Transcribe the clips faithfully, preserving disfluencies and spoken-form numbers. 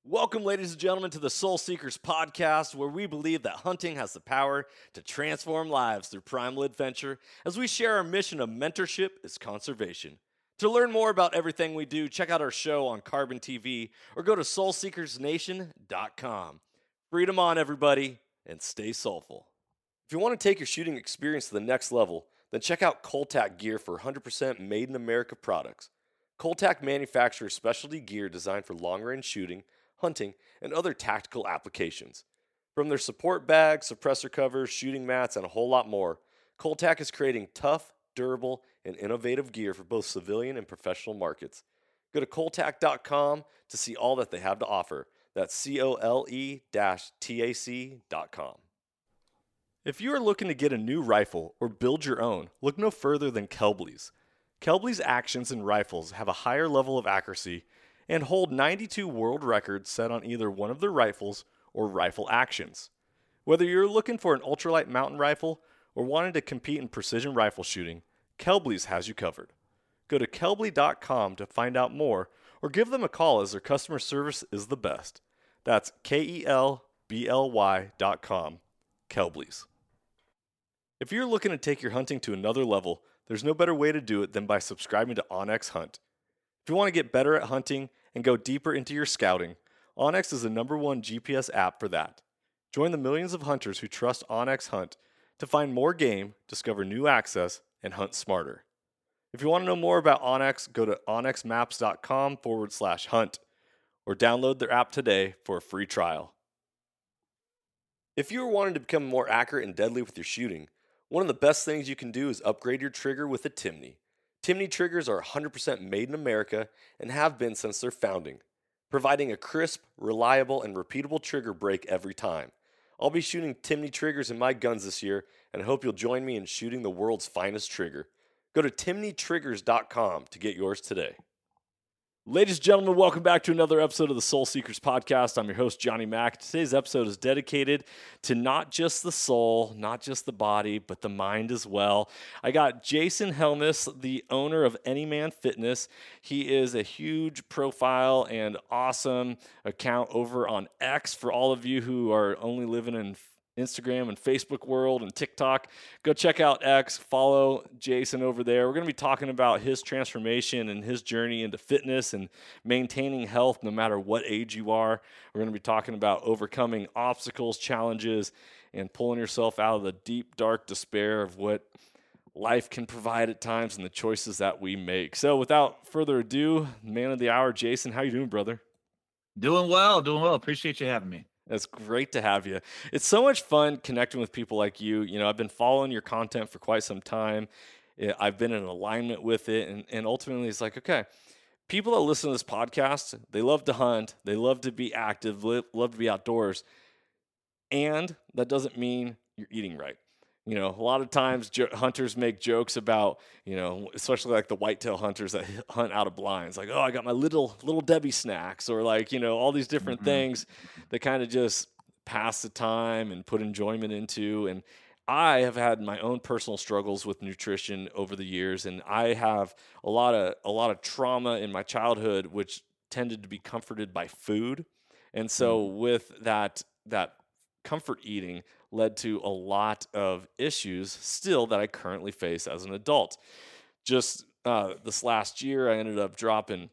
Welcome, ladies and gentlemen, to the Soul Seekers podcast, where we believe that hunting has the power to transform lives through primal adventure as we share our mission of mentorship is conservation. To learn more about everything we do, check out our show on Carbon T V or go to soul seekers nation dot com. Freedom on, everybody, and stay soulful. If you want to take your shooting experience to the next level, then check out Coltac gear for one hundred percent made in America products. Coltac manufactures specialty gear designed for long-range shooting, hunting, and other tactical applications. From their support bags, suppressor covers, shooting mats, and a whole lot more, Coltac is creating tough, durable, and innovative gear for both civilian and professional markets. Go to coltac dot com to see all that they have to offer. That's C O L E T A C dot com. If you are looking to get a new rifle or build your own, look no further than Kelblies. Kelblies actions and rifles have a higher level of accuracy and hold ninety-two world records set on either one of their rifles or rifle actions. Whether you're looking for an ultralight mountain rifle or wanting to compete in precision rifle shooting, Kelblies has you covered. Go to kelbly dot com to find out more or give them a call as their customer service is the best. That's K E L B L Y dot com. Kelblies. If you're looking to take your hunting to another level, there's no better way to do it than by subscribing to onX Hunt. If you want to get better at hunting and go deeper into your scouting, onX is the number one G P S app for that. Join the millions of hunters who trust onX Hunt to find more game, discover new access, and hunt smarter. If you want to know more about onX, go to onxmaps.com forward slash hunt or download their app today for a free trial. If you are wanting to become more accurate and deadly with your shooting, one of the best things you can do is upgrade your trigger with a Timney. Timney triggers are one hundred percent made in America and have been since their founding, providing a crisp, reliable, and repeatable trigger break every time. I'll be shooting Timney triggers in my guns this year, and I hope you'll join me in shooting the world's finest trigger. Go to timney triggers dot com to get yours today. Ladies and gentlemen, welcome back to another episode of the Soul Seekers podcast. I'm your host, Johnny Mack. Today's episode is dedicated to not just the soul, not just the body, but the mind as well. I got Jason Helmuth, the owner of Anyman Fitness. He is a huge profile and awesome account over on X for all of you who are only living in Instagram and Facebook world and TikTok. Go check out X, follow Jason over there. We're going to be talking about his transformation and his journey into fitness and maintaining health no matter what age you are. We're going to be talking about overcoming obstacles, challenges, and pulling yourself out of the deep, dark despair of what life can provide at times and the choices that we make. So without further ado, man of the hour, Jason, how you doing, brother? Doing well, doing well. Appreciate you having me. It's great to have you. It's so much fun connecting with people like you. You know, I've been following your content for quite some time. I've been in alignment with it. And, and ultimately, it's like, okay, people that listen to this podcast, they love to hunt. They love to be active, love to be outdoors. And that doesn't mean you're eating right. You know, a lot of times jo- hunters make jokes about, you know, especially like the whitetail hunters that hunt out of blinds. Like, oh, I got my little little Debbie snacks, or like, you know, all these different mm-hmm. things that kind of just pass the time and put enjoyment into. And I have had my own personal struggles with nutrition over the years, and I have a lot of a lot of trauma in my childhood, which tended to be comforted by food. And so mm-hmm. with that that comfort eating led to a lot of issues still that I currently face as an adult. Just uh, this last year, I ended up dropping,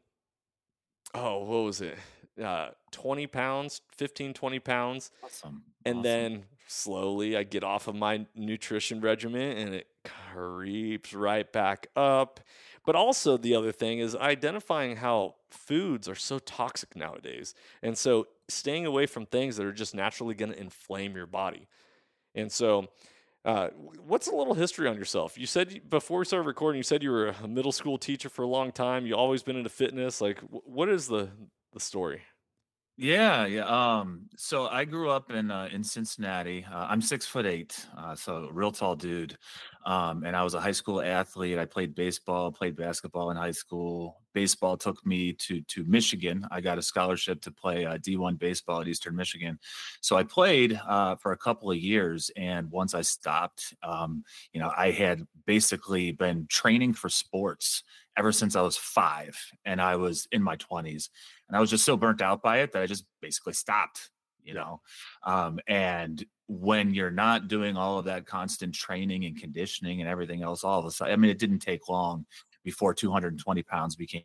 oh, what was it? Uh, twenty pounds, fifteen, twenty pounds. Awesome. And awesome. then slowly I get off of my nutrition regimen and it creeps right back up. But also the other thing is identifying how foods are so toxic nowadays. And so staying away from things that are just naturally going to inflame your body. And so uh, what's a little history on yourself? You said you, before we started recording, you said you were a middle school teacher for a long time. You always been into fitness. Like, w- what is the, the story? Yeah, yeah. Um, so I grew up in uh, in Cincinnati. Uh, I'm six foot eight, uh, so a real tall dude. Um, and I was a high school athlete. I played baseball, played basketball in high school. Baseball took me to to Michigan. I got a scholarship to play uh, D one baseball at Eastern Michigan. So I played uh, for a couple of years, and once I stopped, um, you know, I had basically been training for sports ever since I was five and I was in my twenties. And I was just so burnt out by it that I just basically stopped, you Yeah. know. Um, and when you're not doing all of that constant training and conditioning and everything else, all of a sudden, I mean, it didn't take long before two hundred twenty pounds became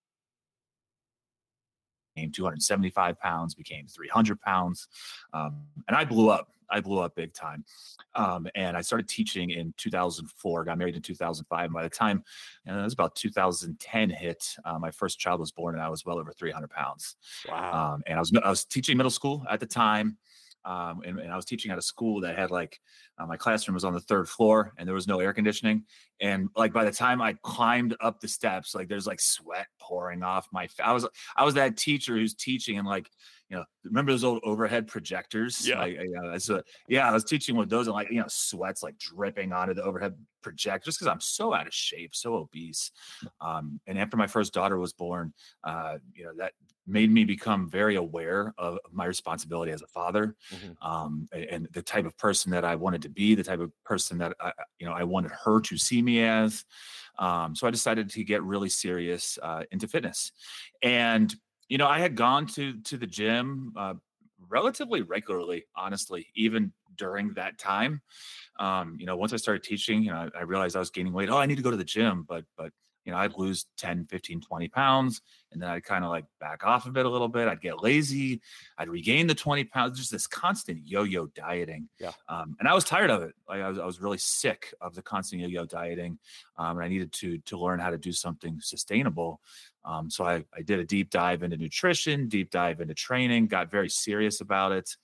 became two hundred seventy-five pounds, became three hundred pounds. Um, and I blew up. I blew up big time. Um, and I started teaching in two thousand four, got married in two thousand five. And by the time and it was about two thousand ten hit, uh, my first child was born and I was well over three hundred pounds. Wow. Um, and I was, I was teaching middle school at the time. Um, and, and I was teaching at a school that had like, uh, my classroom was on the third floor and there was no air conditioning. And like, by the time I climbed up the steps, like there's like sweat pouring off my, fa- I was, I was that teacher who's teaching and like, you know, remember those old overhead projectors? Yeah. Like, you know, so, yeah, I was teaching with those and like, you know, sweat's like dripping onto the overhead projector just because I'm so out of shape, so obese. Um, and after my first daughter was born, uh, you know, that made me become very aware of my responsibility as a father, Mhm. um, a- and the type of person that I wanted to be, the type of person that I, you know, I wanted her to see me as. Um, so I decided to get really serious uh, into fitness, and you know, I had gone to to the gym uh, relatively regularly, honestly, even during that time. Um, you know, once I started teaching, you know, I, I realized I was gaining weight. Oh, I need to go to the gym, but but you know, I'd lose ten, fifteen, twenty pounds, and then I'd kind of like back off of it a little bit. I'd get lazy. I'd regain the twenty pounds, just this constant yo-yo dieting. Yeah. Um, and I was tired of it. Like I was, I was really sick of the constant yo-yo dieting. Um, and I needed to, to learn how to do something sustainable. Um, so I, I did a deep dive into nutrition, deep dive into training, got very serious about it.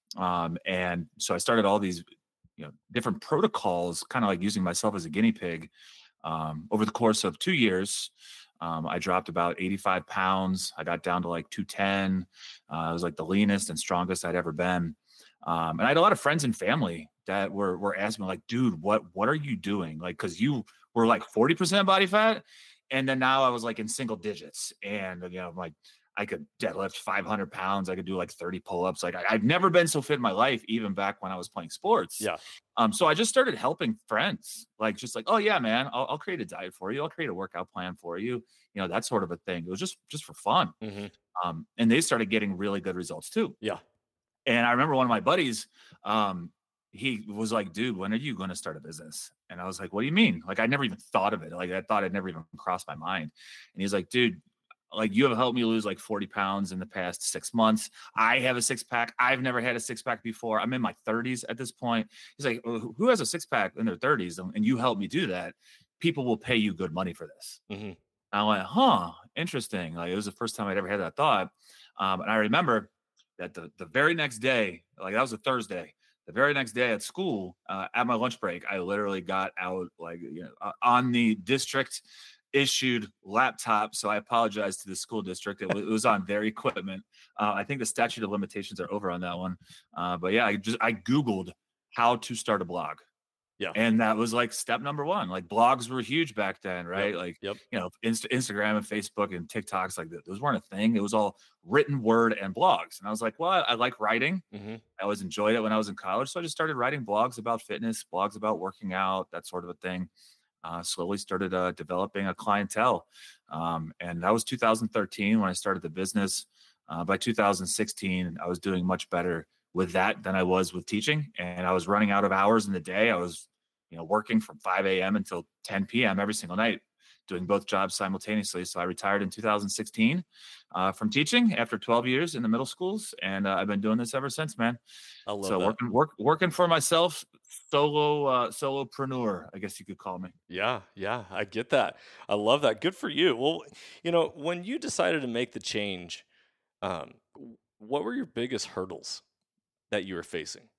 Um, and so I started all these, you know, different protocols, kind of like using myself as a guinea pig. Um, over the course of two years, um, I dropped about eighty-five pounds. I got down to like two ten. Uh, I was like the leanest and strongest I'd ever been. Um, and I had a lot of friends and family that were were asking me like, dude, what what are you doing? Like, because you were like forty percent body fat, and then now I was like in single digits, and you know, I'm like I could deadlift five hundred pounds. I could do like thirty pull-ups. Like I, I've never been so fit in my life, even back when I was playing sports. Yeah. Um, so I just started helping friends, like just like, oh yeah, man, I'll, I'll create a diet for you. I'll create a workout plan for you. You know, that sort of a thing. It was just just for fun. Mhm. Um, and they started getting really good results too. Yeah. And I remember one of my buddies, um, he was like, dude, when are you going to start a business? And I was like, what do you mean? Like, I never even thought of it. Like, I thought it never even crossed my mind. And he's like, dude, like you have helped me lose like forty pounds in the past six months. I have a six pack. I've never had a six pack before. I'm in my thirties at this point. He's like, "Well, who has a six pack in their thirties? And you helped me do that. People will pay you good money for this." Mhm. I went, huh, interesting. Like it was the first time I'd ever had that thought. Um, and I remember that the, the very next day, like that was a Thursday, the very next day at school, uh, at my lunch break, I literally got out like, you know, uh, on the district issued laptop. So I apologize to the school district. It, w- it was on their equipment. Uh, I think the statute of limitations are over on that one. Uh, but yeah, I just, I Googled how to start a blog. Yeah. And that was like step number one. Like blogs were huge back then, right? Yep. Like, Yep. you know, Inst- Instagram and Facebook and TikToks, like th- those weren't a thing. It was all written word and blogs. And I was like, well, I, I like writing. Mhm. I always enjoyed it when I was in college. So I just started writing blogs about fitness, blogs about working out, that sort of a thing. Uh, slowly started uh, developing a clientele. Um, and that was two thousand thirteen when I started the business. Uh, by two thousand sixteen, I was doing much better with that than I was with teaching. And I was running out of hours in the day. I was, you know, working from five a.m. until ten p.m. every single night, doing both jobs simultaneously. So I retired in two thousand sixteen uh, from teaching after twelve years in the middle schools. And uh, I've been doing this ever since, man. I love So that. working, work, working for myself, solo, uh, solopreneur, I guess you could call me. Yeah, yeah, I get that. I love that. Good for you. Well, you know, when you decided to make the change, um, w- what were your biggest hurdles that you were facing?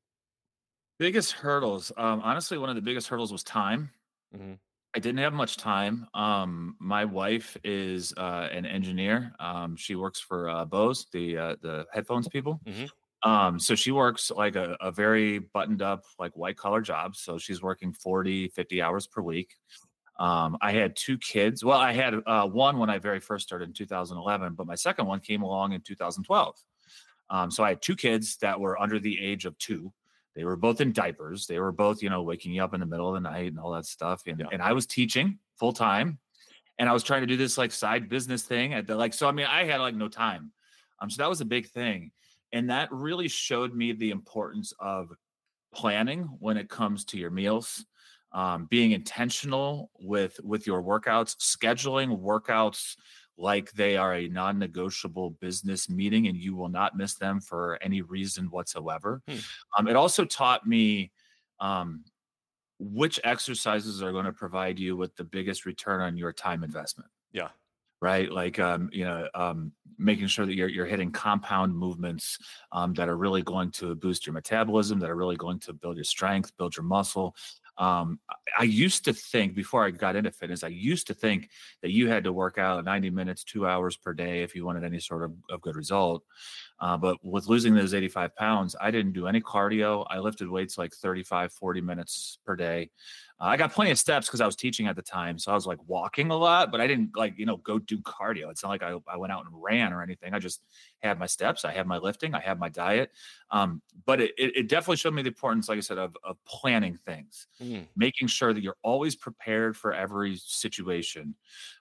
Biggest hurdles. Um, honestly, one of the biggest hurdles was time. Mhm. I didn't have much time. Um, my wife is uh, an engineer. Um, she works for uh, Bose, the uh, the headphones people. Mhm. Um, so she works like a, a very buttoned up, like white collar job. So she's working forty, fifty hours per week. Um, I had two kids. Well, I had uh, one when I very first started in two thousand eleven, but my second one came along in two thousand twelve. Um, so I had two kids that were under the age of two. They were both in diapers. They were both, you know, waking you up in the middle of the night and all that stuff. And, Yeah. and I was teaching full time. and I was trying to do this like side business thing at the like, so I mean, I had like no time. Um, so that was a big thing. And that really showed me the importance of planning when it comes to your meals, um, being intentional with with your workouts, scheduling workouts like they are a non-negotiable business meeting and you will not miss them for any reason whatsoever. Hmm. Um, it also taught me um, which exercises are going to provide you with the biggest return on your time investment. Yeah. Right, like um, you know, um, making sure that you're you're hitting compound movements um, that are really going to boost your metabolism, that are really going to build your strength, build your muscle. Um, I I used to think before I got into fitness, I used to think that you had to work out ninety minutes, two hours per day if you wanted any sort of, of good result. Uh, but with losing those eighty-five pounds, I didn't do any cardio. I lifted weights like thirty-five, forty minutes per day. Uh, I got plenty of steps because I was teaching at the time. So I was like walking a lot, but I didn't like, you know, go do cardio. It's not like I, I went out and ran or anything. I just had my steps. I had my lifting. I had my diet. Um, but it, it, it definitely showed me the importance, like I said, of, of planning things, Mm. making sure that you're always prepared for every situation.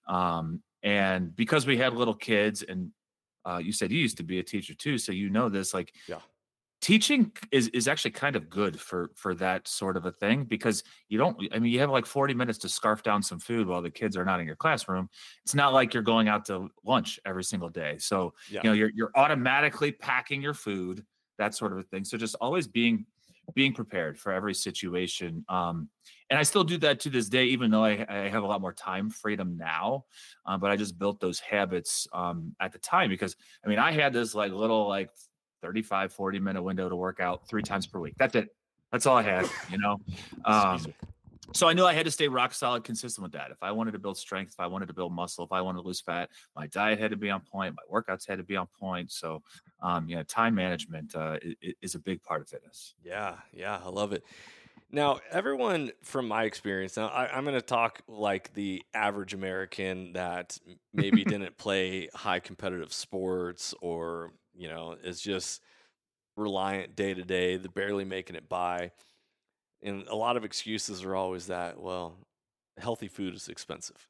Um, and because we had little kids and uh, you said you used to be a teacher too, so you know this. Like Yeah. teaching is is actually kind of good for for that sort of a thing because you don't. I mean, you have like forty minutes to scarf down some food while the kids are not in your classroom. It's not like you're going out to lunch every single day. So Yeah. you know you're you're automatically packing your food, that sort of a thing. So just always being being prepared for every situation. Um, and I still do that to this day, even though I, I have a lot more time freedom now. Uh, but I just built those habits um, at the time because I mean, I had this like little like thirty-five, forty minute window to work out three times per week. That's it. That's all I had, you know? Um, Excuse me. so I knew I had to stay rock solid, consistent with that. If I wanted to build strength, if I wanted to build muscle, if I wanted to lose fat, my diet had to be on point. My workouts had to be on point. So, um, yeah, time management uh, is, is a big part of fitness. Yeah, yeah, I love it. Now, everyone from my experience, now I, I'm going to talk like the average American that m- maybe didn't play high competitive sports or, you know, is just reliant day to day, the barely making it by. And a lot of excuses are always that, well, healthy food is expensive,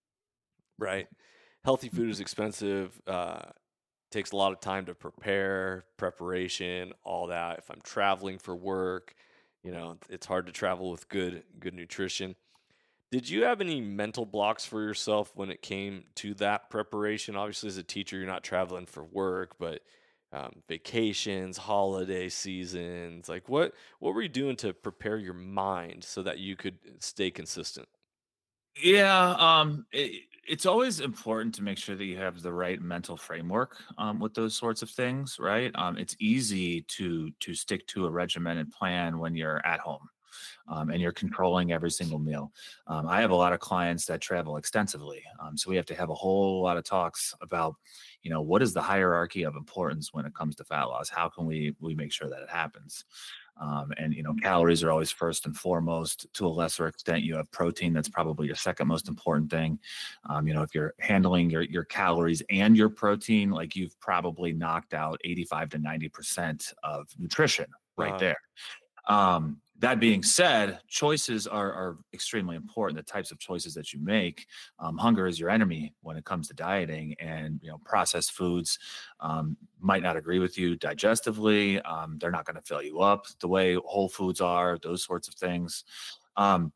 right? Healthy food is expensive, uh, takes a lot of time to prepare, preparation, all that. If I'm traveling for work, you know, it's hard to travel with good good nutrition. Did you have any mental blocks for yourself when it came to that preparation? Obviously, as a teacher, you're not traveling for work, but um, vacations, holiday seasons, like what what were you doing to prepare your mind so that you could stay consistent? Yeah, um, it, it's always important to make sure that you have the right mental framework um, with those sorts of things, right? Um, it's easy to to stick to a regimented plan when you're at home um, and you're controlling every single meal. Um, I have a lot of clients that travel extensively, um, so we have to have a whole lot of talks about, you know, what is the hierarchy of importance when it comes to fat loss? How can we we make sure that it happens? Um, and you know, calories are always first and foremost. To a lesser extent, you have protein. That's probably your second most important thing. Um, you know, if you're handling your your calories and your protein, like you've probably knocked out eighty-five to ninety percent of nutrition right Uh, there. Um, that being said, choices are, are extremely important. The types of choices that you make, um, hunger is your enemy when it comes to dieting, and you know processed foods um, might not agree with you digestively. Um, they're not going to fill you up the way whole foods are. Those sorts of things. Um,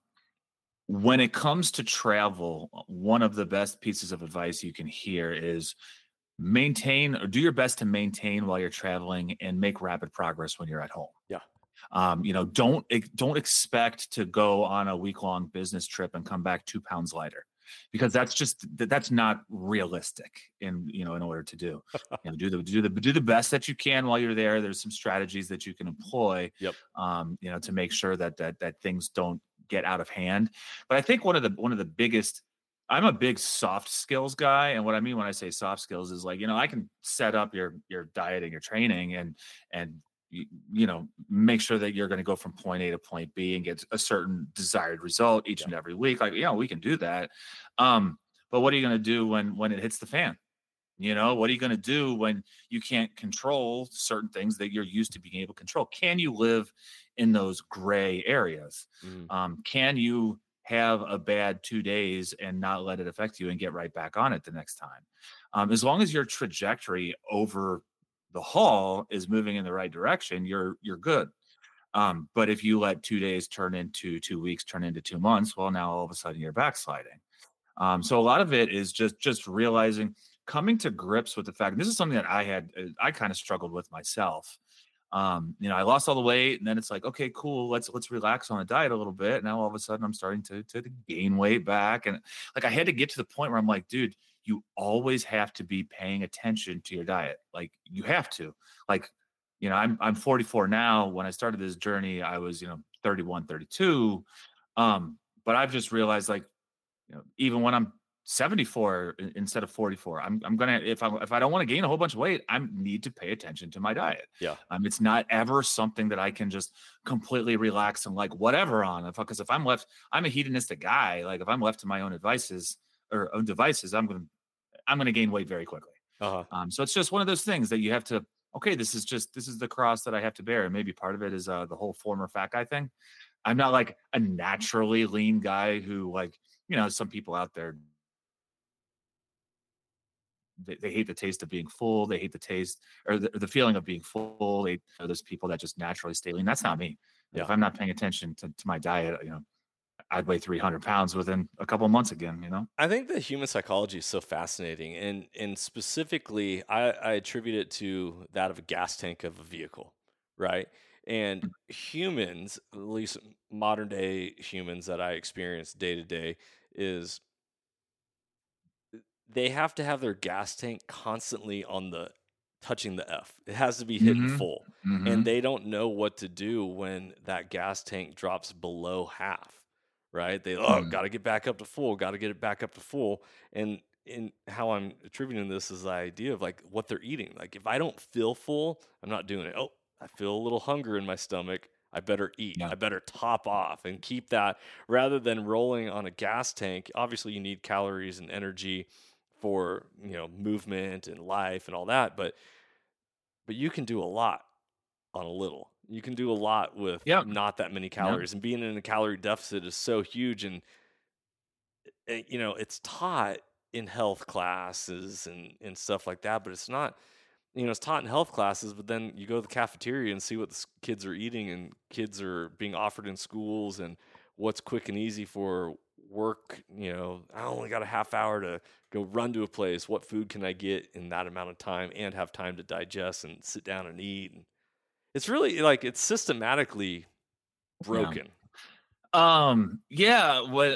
when it comes to travel, one of the best pieces of advice you can hear is maintain or do your best to maintain while you're traveling and make rapid progress when you're at home. yeah. Um, you know, don't ex- don't expect to go on a week long business trip and come back two pounds lighter, because that's just th- that's not realistic. In you know, in order to do, you know, do the do the do the best that you can while you're there. There's some strategies that you can employ, Yep. um, you know, to make sure that that that things don't get out of hand. But I think one of the one of the biggest I'm a big soft skills guy, and what I mean when I say soft skills is like, you know, I can set up your your diet and your training and and you, you know, make sure that you're going to go from point A to point B and get a certain desired result each Yeah. and every week. Like, you know, we can do that. Um, but what are you going to do when when it hits the fan? You know, what are you going to do when you can't control certain things that you're used to being able to control? Can you live in those gray areas? Mhm. Um, can you have a bad two days and not let it affect you and get right back on it the next time. Um, as long as your trajectory over the haul is moving in the right direction, you're you're good. Um, but if you let two days turn into two weeks, turn into two months, well, now all of a sudden you're backsliding. Um, so a lot of it is just just realizing, coming to grips with the fact. And this is something that I had, uh, I kind of struggled with myself. Um, you know, I lost all the weight, and then it's like, okay, cool, let's let's relax on the diet a little bit. Now all of a sudden I'm starting to to gain weight back, and like I had to get to the point where I'm like, dude, you always have to be paying attention to your diet. Like you have to, like, you know, I'm I'm forty-four now. When I started this journey, I was, you know, thirty-one, thirty-two. Um, but I've just realized, like, you know, even when I'm seventy-four i- instead of forty-four, I'm I'm gonna, if I if I don't want to gain a whole bunch of weight, I need to pay attention to my diet. Yeah. Um, it's not ever something that I can just completely relax and like whatever on. If because if I'm left, I'm a hedonistic guy. Like if I'm left to my own advices or own devices, I'm gonna I'm gonna gain weight very quickly. Uh-huh. Um, so it's just one of those things that you have to. Okay, this is just this is the cross that I have to bear, and maybe part of it is uh, the whole former fat guy thing. I'm not like a naturally lean guy who, like, you know, some people out there, they, they hate the taste of being full. They hate the taste or the, the feeling of being full. They, there's people that just naturally stay lean. That's not me. Like, Yeah. if I'm not paying attention to, to my diet, you know, I'd weigh three hundred pounds within a couple of months again, you know? I think the human psychology is so fascinating, and and specifically, I, I attribute it to that of a gas tank of a vehicle, right? And humans, at least modern day humans that I experience day to day, is they have to have their gas tank constantly on the touching the F. It has to be hitting Mm-hmm. full, and Mm-hmm. they don't know what to do when that gas tank drops below half. Right? They oh, Mm-hmm. got to get back up to full, got to get it back up to full. And in how I'm attributing this is the idea of like what they're eating. Like if I don't feel full, I'm not doing it. Oh, I feel a little hunger in my stomach. I better eat. Yeah. I better top off and keep that rather than rolling on a gas tank. Obviously, you need calories and energy for, you know, movement and life and all that, but but you can do a lot on a little. You can do a lot with Yep. not that many Yep. calories, and being in a calorie deficit is so huge. And uh, you know, it's taught in health classes and and stuff like that, but it's not. You know, it's taught in health classes, but then you go to the cafeteria and see what the s- kids are eating, and kids are being offered in schools, and what's quick and easy for work. You know, I only got a half hour to go run to a place. What food can I get in that amount of time and have time to digest and sit down and eat? And it's really like it's systematically Yeah. broken. Um, yeah. What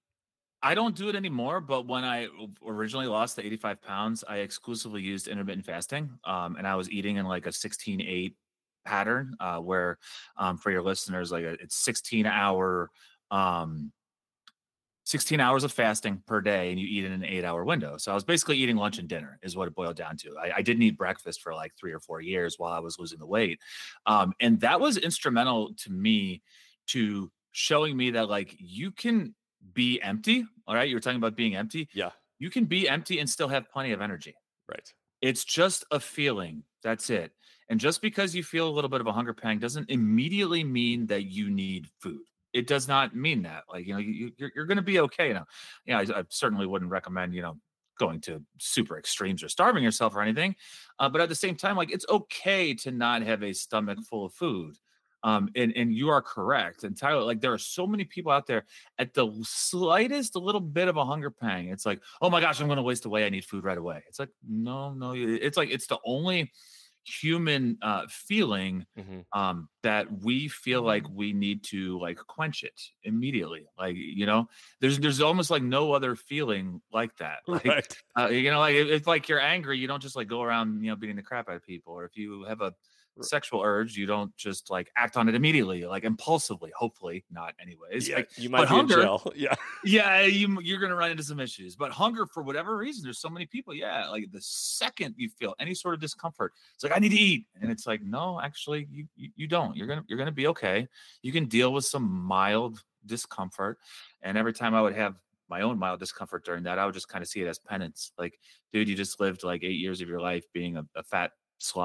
I don't do it anymore, but when I originally lost the eighty-five pounds, I exclusively used intermittent fasting. Um, and I was eating in like a sixteen eight pattern, uh, where, um, for your listeners, like, uh, it's sixteen hour, um, sixteen hours of fasting per day, and you eat in an eight hour window. So I was basically eating lunch and dinner is what it boiled down to. I, I didn't eat breakfast for like three or four years while I was losing the weight. Um, and that was instrumental to me, to showing me that, like, you can be empty. All right. You were talking about being empty. Yeah, You can be empty and still have plenty of energy. right. It's just a feeling. That's it. And just because you feel a little bit of a hunger pang doesn't immediately mean that you need food. It does not mean that. Like, you know, you, you're, you're going to be okay. You know, yeah, I, I certainly wouldn't recommend, you know, going to super extremes or starving yourself or anything. Uh, but at the same time, like, it's okay to not have a stomach full of food. Um, and, and you are correct. And Tyler, like, there are so many people out there at the slightest little bit of a hunger pang. It's like, oh my gosh, I'm going to waste away. I need food right away. It's like, no, no. It's like, it's the only human uh, feeling, Hmm. um, that we feel like we need to like quench it immediately. Like, you know, there's there's almost like no other feeling like that. Like, Right. uh, you know, like if, if like you're angry, you don't just like go around, you know, beating the crap out of people. Or if you have a R- sexual urge, you don't just like act on it immediately, like impulsively. Hopefully not, anyways. Yeah, Like, you but might be in hunger, jail. Yeah. yeah, you you're gonna run into some issues. But hunger, for whatever reason, there's so many people. Yeah, like the second you feel any sort of discomfort, it's like, I need to eat, and it's like, no, actually, you you, you don't. You're gonna you're gonna be okay. You can deal with some mild discomfort, and every time I would have my own mild discomfort during that, I would just kind of see it as penance. Like, dude, you just lived like eight years of your life being a, a fat slob.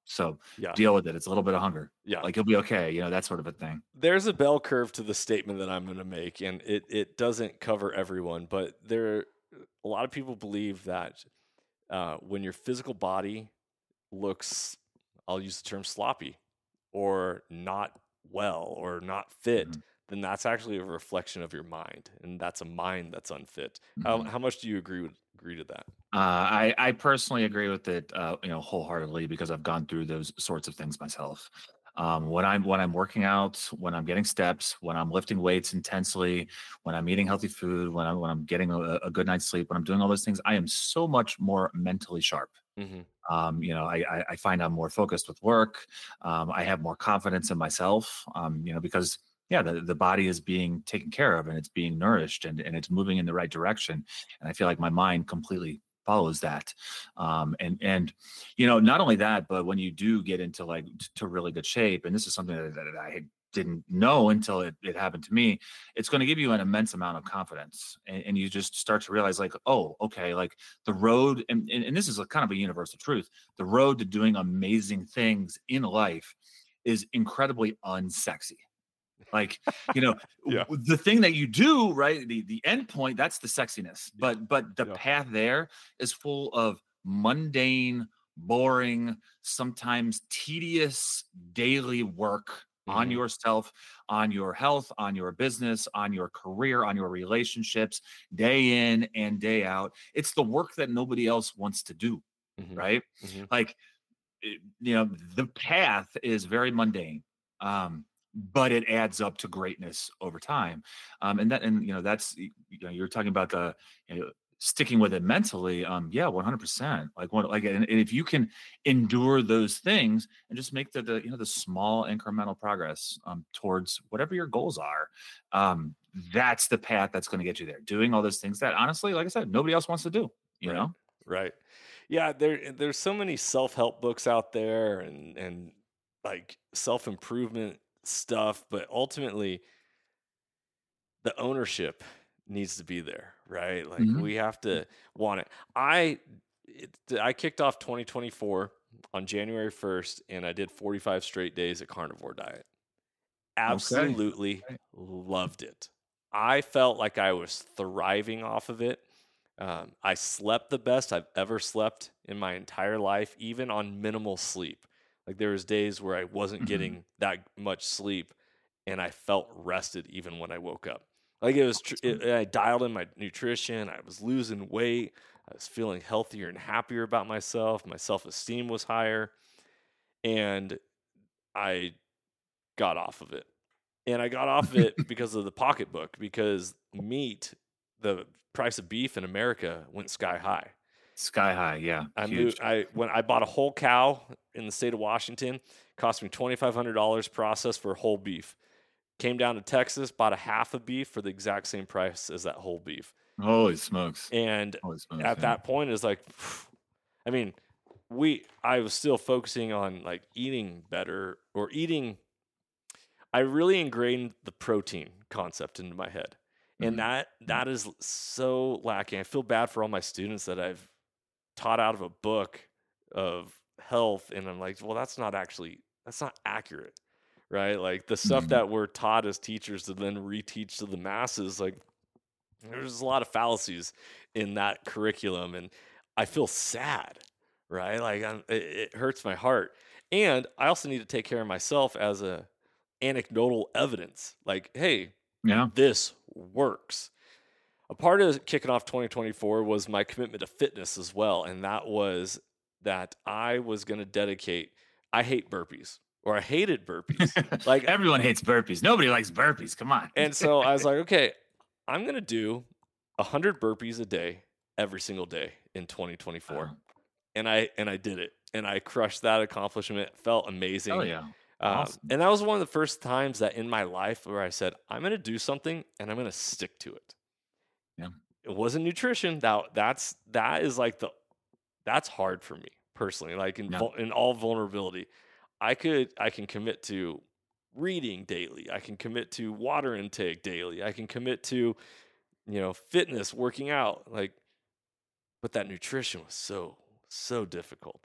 So Yeah. deal with it. It's a little bit of hunger. Yeah. Like, you'll be okay, you know, that sort of a thing. There's a bell curve to the statement that I'm going to make, and it, it doesn't cover everyone, but there a lot of people believe that uh, when your physical body looks, I'll use the term sloppy or not well or not fit, Mhm, then that's actually a reflection of your mind, and that's a mind that's unfit. How mhm. how much do you agree with agree to that? Uh, I I personally agree with it, uh, you know, wholeheartedly because I've gone through those sorts of things myself. Um, when I'm when I'm working out, when I'm getting steps, when I'm lifting weights intensely, when I'm eating healthy food, when I'm when I'm getting a, a good night's sleep, when I'm doing all those things, I am so much more mentally sharp. Hmm. Um, you know, I, I I find I'm more focused with work. Um, I have more confidence in myself. Um, you know, because yeah, the, the body is being taken care of and it's being nourished and, and it's moving in the right direction. And I feel like my mind completely follows that. Um, and and you know, not only that, but when you do get into like t- to really good shape, and this is something that, that I had didn't know until it, it happened to me, it's going to give you an immense amount of confidence. And, and you just start to realize like, oh, okay, like the road, and, and, and this is a kind of a universal truth, the road to doing amazing things in life is incredibly unsexy. Like, you know, w- Yeah. the thing that you do, right? The the end point, that's the sexiness. Yeah. But but the Yeah. path there is full of mundane, boring, sometimes tedious daily work on Hmm. yourself, on your health, on your business, on your career, on your relationships, day in and day out. It's the work that nobody else wants to do, Hmm. right? Hmm. Like, it- you know, the path is very mundane, um, but it adds up to greatness over time. Um, and that, and you know, that's y- you know, you're talking about the, you know, sticking with it mentally. Um, yeah, one hundred percent. Like what, like, and, and if you can endure those things and just make the, the you know, the small incremental progress um, towards whatever your goals are, um, that's the path that's going to get you there. Doing all those things that honestly, like I said, nobody else wants to do. You Right. know. Right. Yeah, there there's so many self-help books out there and and like self-improvement stuff, but ultimately the ownership needs to be there, right? Like Hmm. we have to want it. I it, I kicked off twenty twenty-four on January first and I did forty-five straight days at carnivore diet. Okay. Absolutely loved it. I felt like I was thriving off of it. Um, I slept the best I've ever slept in my entire life, even on minimal sleep. Like there was days where I wasn't Mhm. getting that much sleep, and I felt rested even when I woke up. Like it was, tr- Awesome. it, I dialed in my nutrition. I was losing weight. I was feeling healthier and happier about myself. My self esteem was higher, and I got off of it. And I got off of it because of the pocketbook, because meat, the price of beef in America went sky high. Sky high, yeah, I huge. moved I when I bought a whole cow in the state of Washington, cost me twenty-five hundred dollars processed for whole beef. Came down to Texas, bought a half a beef for the exact same price as that whole beef. Holy smokes. And Holy smokes, at yeah. that point it's like I mean, we I was still focusing on like eating better or eating. I really ingrained the protein concept into my head. And Mhm, that mhm. that is so lacking. I feel bad for all my students that I've taught out of a book of health and I'm like, well, that's not actually that's not accurate. Right? Like the stuff Mhm. that we're taught as teachers to then reteach to the masses, like there's a lot of fallacies in that curriculum and I feel sad, right? Like I'm, it, it hurts my heart. And I also need to take care of myself as a anecdotal evidence. Like, hey, Yeah. this works. A part of kicking off twenty twenty-four was my commitment to fitness as well, and that was that I was going to dedicate. I hate burpees, or I hated burpees. Like, Everyone hates burpees. Nobody likes burpees, come on. and so I was like, okay, I'm going to do a hundred burpees a day every single day in twenty twenty-four, Wow. and I and I did it, and I crushed that accomplishment. It felt Hell amazing. yeah. Um, Awesome. and that was one of the first times that in my life where I said, I'm going to do something and I'm going to stick to it. Yeah. It wasn't nutrition. That that's that is like the that's hard for me personally. Like in Yeah. vul- in all vulnerability, I could I can commit to reading daily. I can commit to water intake daily. I can commit to you know fitness, working out. Like, but that nutrition was so so difficult.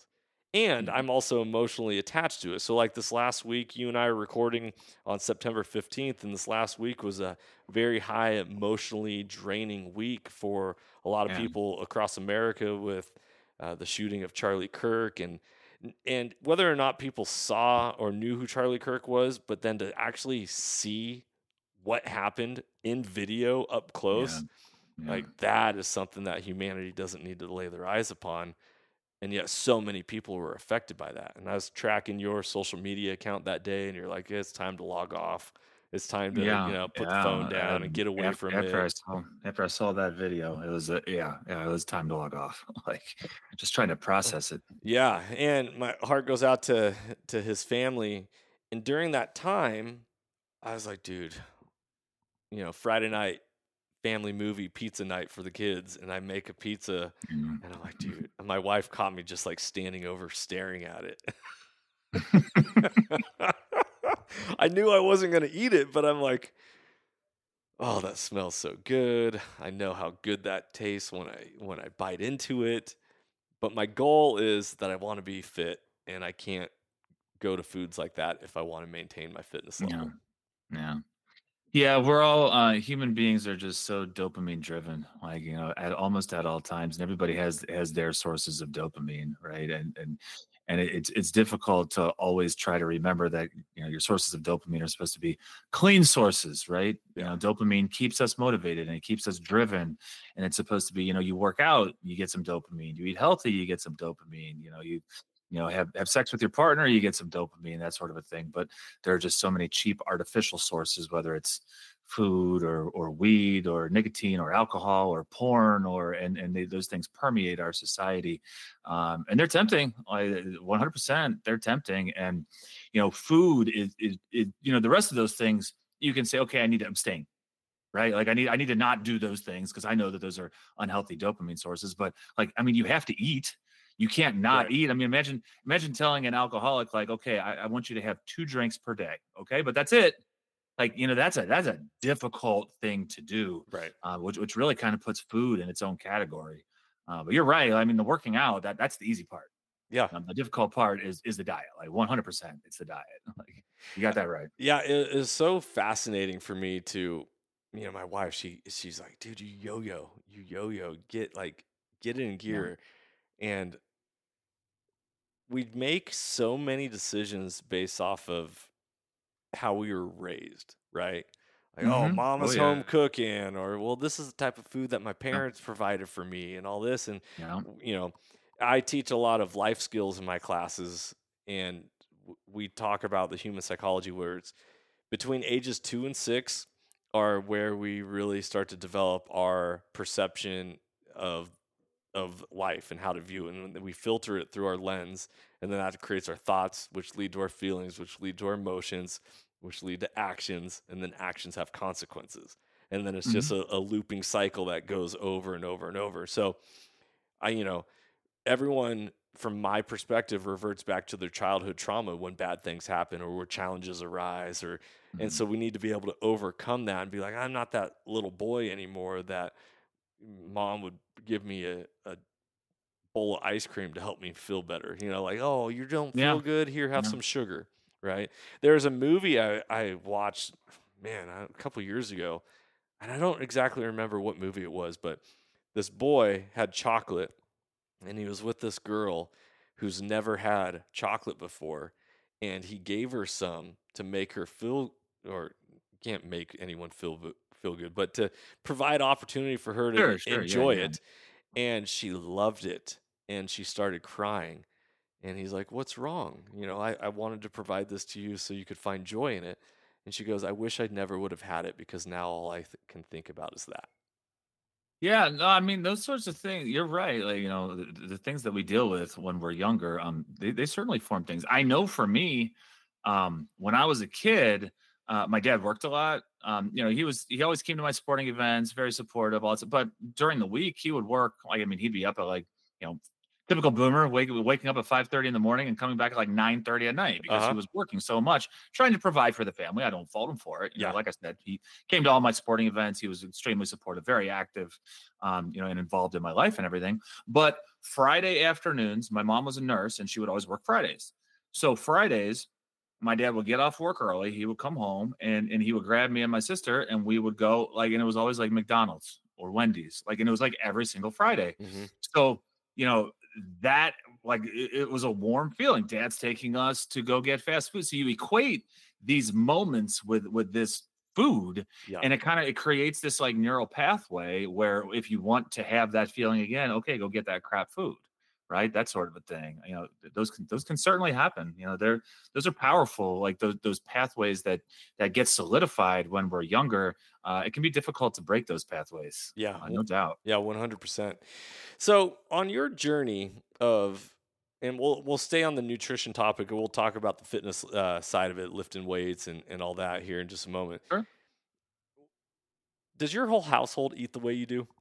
And Yeah. I'm also emotionally attached to it. So, like this last week, you and I are recording on September fifteenth, and this last week was a very high emotionally draining week for a lot of Yeah. people across America with uh, the shooting of Charlie Kirk, and and whether or not people saw or knew who Charlie Kirk was, but then to actually see what happened in video up Yeah. close, Yeah. like that is something that humanity doesn't need to lay their eyes upon. And yet so many people were affected by that. And I was tracking your social media account that day, and you're like, it's time to log off. It's time to, you Yeah, know, put the phone yeah. down and And get away after from after it. I saw after I saw that video, it was a yeah, yeah, it was time to log off. Like just trying to process it. Yeah, and my heart goes out to to his family. And during that time, I was like, dude, you know, Friday night family movie pizza night for the kids, and I make a pizza, Mhm. and I'm like, dude, and my wife caught me just like standing over staring at it. I knew I wasn't going to eat it, but I'm like, oh, that smells so good. I know how good that tastes when I when I bite into it. But my goal is that I want to be fit, and I can't go to foods like that if I want to maintain my fitness Yeah, level. yeah. Yeah, we're all uh, human beings are just so dopamine driven, like you know, at almost at all times, and everybody has has their sources of dopamine, right? And and and it, it's it's difficult to always try to remember that you know your sources of dopamine are supposed to be clean sources, right? You Yeah. know, dopamine keeps us motivated and it keeps us driven, and it's supposed to be you know you work out, you get some dopamine, you eat healthy, you get some dopamine, you know you you know have have sex with your partner, you get some dopamine, that sort of a thing. But there are just so many cheap artificial sources, whether it's food or or weed or nicotine or alcohol or porn or and and they, those things permeate our society, um, and they're tempting. Like one hundred percent, they're tempting. And you know, food is is, is you know the rest of those things you can say, okay, I need to abstain. Right, like I need I need to not do those things because I know that those are unhealthy dopamine sources. But like, I mean, you have to eat. You can't not Right. eat. I mean, imagine imagine telling an alcoholic like, okay, I, I want you to have two drinks per day, okay, but that's it. Like, you know, that's a that's a difficult thing to do, Right. uh, which which really kind of puts food in its own category. Uh, but you're right. I mean, the working out that that's the easy part. Yeah. Um, the difficult part is is the diet. Like one hundred percent, it's the diet. Like you got that right. Yeah, it is so fascinating for me to, you know, my wife, she she's like, dude, you yo-yo, you yo-yo, get like get in Yeah. gear. And we make so many decisions based off of how we were raised, right? Like, oh, Hmm. mom Oh is yeah. home cooking, or well, this is the type of food that my Yeah. parents provided for me, and all this. And, Yeah. you know, I teach a lot of life skills in my classes, and w- we talk about the human psychology where it's between ages two and six are where we really start to develop our perception of of life and how to view it. And then we filter it through our lens, and then that creates our thoughts, which lead to our feelings, which lead to our emotions, which lead to actions, and then actions have consequences. And then it's just Hmm. a, a looping cycle that goes over and over and over. So I, you know, everyone from my perspective reverts back to their childhood trauma when bad things happen or where challenges arise, or and Hmm. so we need to be able to overcome that and be like, I'm not that little boy anymore that mom would give me a, a bowl of ice cream to help me feel better. You know, like, oh, you don't Yeah. feel good? Here, have Yeah. some sugar, right? There's a movie I, I watched, man, a couple years ago, and I don't exactly remember what movie it was, but this boy had chocolate, and he was with this girl who's never had chocolate before, and he gave her some to make her feel, or can't make anyone feel v- feel good, but to provide opportunity for her to Sure. Sure. Yeah. enjoy Yeah. it. And she loved it, and she started crying. And he's like, what's wrong? You know, I, I wanted to provide this to you so you could find joy in it. And she goes, I wish I never would have had it because now all I th- can think about is that. Yeah, no, I mean those sorts of things. You're right. Like you know, the, the things that we deal with when we're younger, um, they they certainly form things. I know for me, um, when I was a kid, uh, my dad worked a lot. Um, you know, he was he always came to my sporting events, very supportive. All that, but during the week, he would work. Like I mean, he'd be up at like you know typical boomer, wake, waking up at five thirty in the morning and coming back at like nine thirty at night because Uh-huh. he was working so much, trying to provide for the family. I don't fault him for it. You Yeah. know, like I said, he came to all my sporting events. He was extremely supportive, very active, um, you know, and involved in my life and everything. But Friday afternoons, my mom was a nurse and she would always work Fridays. So Fridays, my dad would get off work early. He would come home and and he would grab me and my sister and we would go like, and it was always like McDonald's or Wendy's, like, and it was like every single Friday. Hmm. So, you know, that like it, it was a warm feeling. Dad's taking us to go get fast food. So you equate these moments with with this food, Yeah. and it kind of it creates this like neural pathway where if you want to have that feeling again, okay, go get that crap food. Right, that sort of a thing. You know, th- those can those can certainly happen. You know, they're those are powerful. Like those those pathways that that get solidified when we're younger. Uh, it can be difficult to break those pathways. Yeah. Uh, no doubt. Yeah, one hundred percent. So, on your journey of, and we'll we'll stay on the nutrition topic, and we'll talk about the fitness uh, side of it, lifting weights and and all that here in just a moment. Sure. Does your whole household eat the way you do?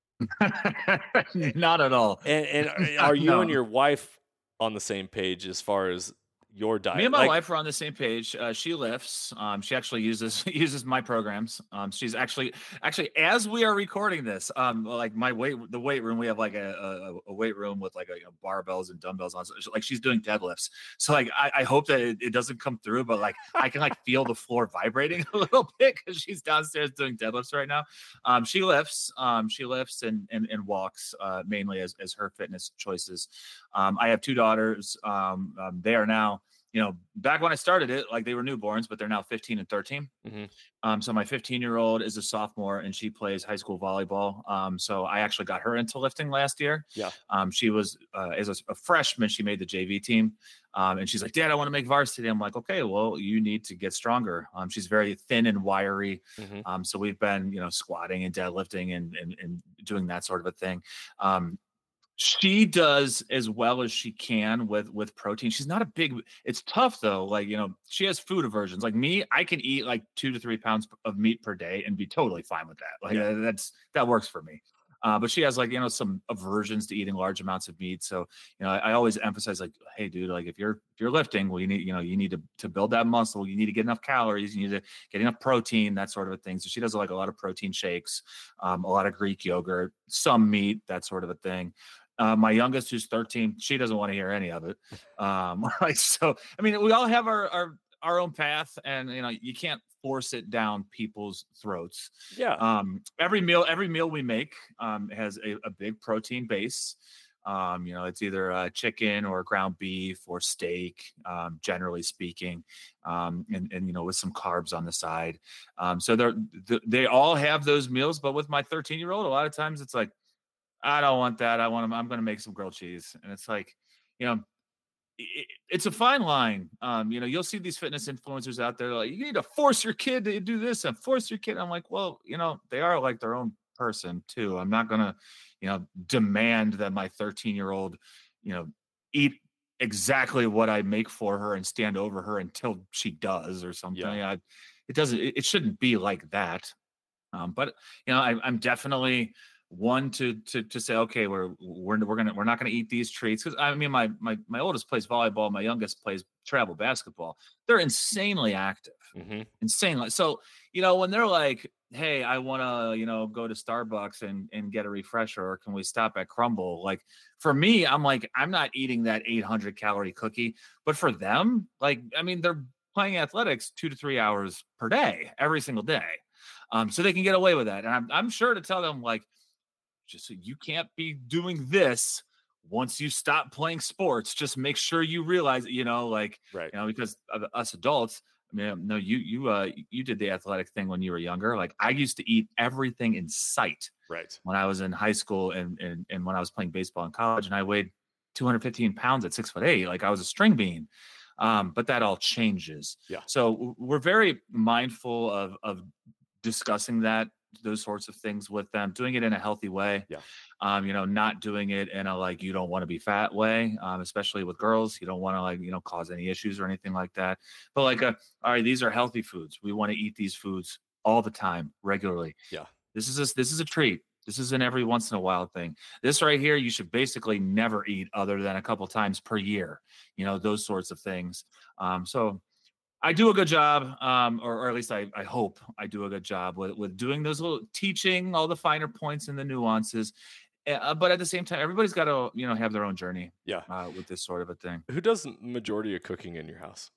Not at all. And and are you and No. your wife on the same page as far as your Me diet? and my Like, wife are on the same page. Uh, she lifts. Um, she actually uses uses my programs. Um, she's actually actually as we are recording this, um, like my weight the weight room, we have like a, a, a weight room with like a, you know, barbells and dumbbells on. So, like she's doing deadlifts. So like I, I hope that it, it doesn't come through, but like I can like feel the floor vibrating a little bit because she's downstairs doing deadlifts right now. Um, she lifts. Um, she lifts and and, and walks uh, mainly as as her fitness choices. Um, I have two daughters. Um, um, they are now. You know, back when I started it, like they were newborns, but they're now fifteen and thirteen. mhm, Um, so my fifteen year old is a sophomore and she plays high school volleyball. Um, so I actually got her into lifting last year. yeah, Um, she was, uh, as a, a freshman, she made the J V team. Um, and she's like, Dad, I want to make varsity. I'm like, okay, well, you need to get stronger. Um, she's very thin and wiry. mhm, Um, so we've been, you know, squatting and deadlifting and, and, and doing that sort of a thing. Um, she does as well as she can with with protein. She's not a big it's tough though. Like, you know, she has food aversions. Like me, I can eat like two to three pounds of meat per day and be totally fine with that. Like yeah, uh, that's that works for me. Uh, but she has like, you know, some aversions to eating large amounts of meat. So, you know, I, I always emphasize like, hey, dude, like if you're if you're lifting, well, you need, you know, you need to to build that muscle. You need to get enough calories. You need to get enough protein, that sort of a thing. So she does like a lot of protein shakes, um, a lot of Greek yogurt, some meat, that sort of a thing. Uh, my youngest, who's thirteen, she doesn't want to hear any of it. Um, like so, I mean, we all have our our our own path, and you know, you can't force it down people's throats. yeah, Um, every meal, every meal we make um, has a, a big protein base. Um, you know, it's either uh, chicken or ground beef or steak, um, generally speaking, um, and and you know, with some carbs on the side. Um, so they're th- they all have those meals, but with my thirteen year old, a lot of times it's like, I don't want that. I want to, I'm going to make some grilled cheese. And it's like, you know, it, it's a fine line. Um, you know, you'll see these fitness influencers out there like, you need to force your kid to do this and force your kid. I'm like, well, you know, they are like their own person too. I'm not going to, you know, demand that my thirteen year old, you know, eat exactly what I make for her and stand over her until she does or something. yeah, I, it doesn't, it, it shouldn't be like that. Um, but you know, I, I'm definitely one to to to say, okay, we're we're we're gonna we're not gonna eat these treats because I mean, my my my oldest plays volleyball, my youngest plays travel basketball. They're insanely active, mhm, insanely. So you know, when they're like, hey, I want to you know go to Starbucks and and get a refresher, or can we stop at Crumble? Like for me, I'm like, I'm not eating that eight hundred calorie cookie, but for them, like, I mean, they're playing athletics two to three hours per day, every single day. Um, so they can get away with that. And I'm, I'm sure to tell them, like, just so you can't be doing this once you stop playing sports. Just make sure you realize, you know, like, right, you know, because of us adults, I mean, no, you, you, uh, you did the athletic thing when you were younger. Like I used to eat everything in sight right, when I was in high school and, and, and when I was playing baseball in college, and I weighed two hundred fifteen pounds at six foot eight. Like I was a string bean. Um, but that all changes. yeah, So w- we're very mindful of, of discussing that those sorts of things with them, doing it in a healthy way. yeah, Um, you know, not doing it in a like you don't want to be fat way, um, especially with girls. You don't want to like, you know, cause any issues or anything like that. But like, uh, all right, these are healthy foods. We want to eat these foods all the time, regularly. yeah, This is a, this is a treat. This is an every once in a while thing. This right here, you should basically never eat other than a couple times per year, you know, those sorts of things. Um, so I do a good job, um, or, or at least I, I hope I do a good job with, with doing those little teaching all the finer points and the nuances. Uh, but at the same time, everybody's got to, you know, have their own journey Yeah. uh, with this sort of a thing. Who does the majority of cooking in your house?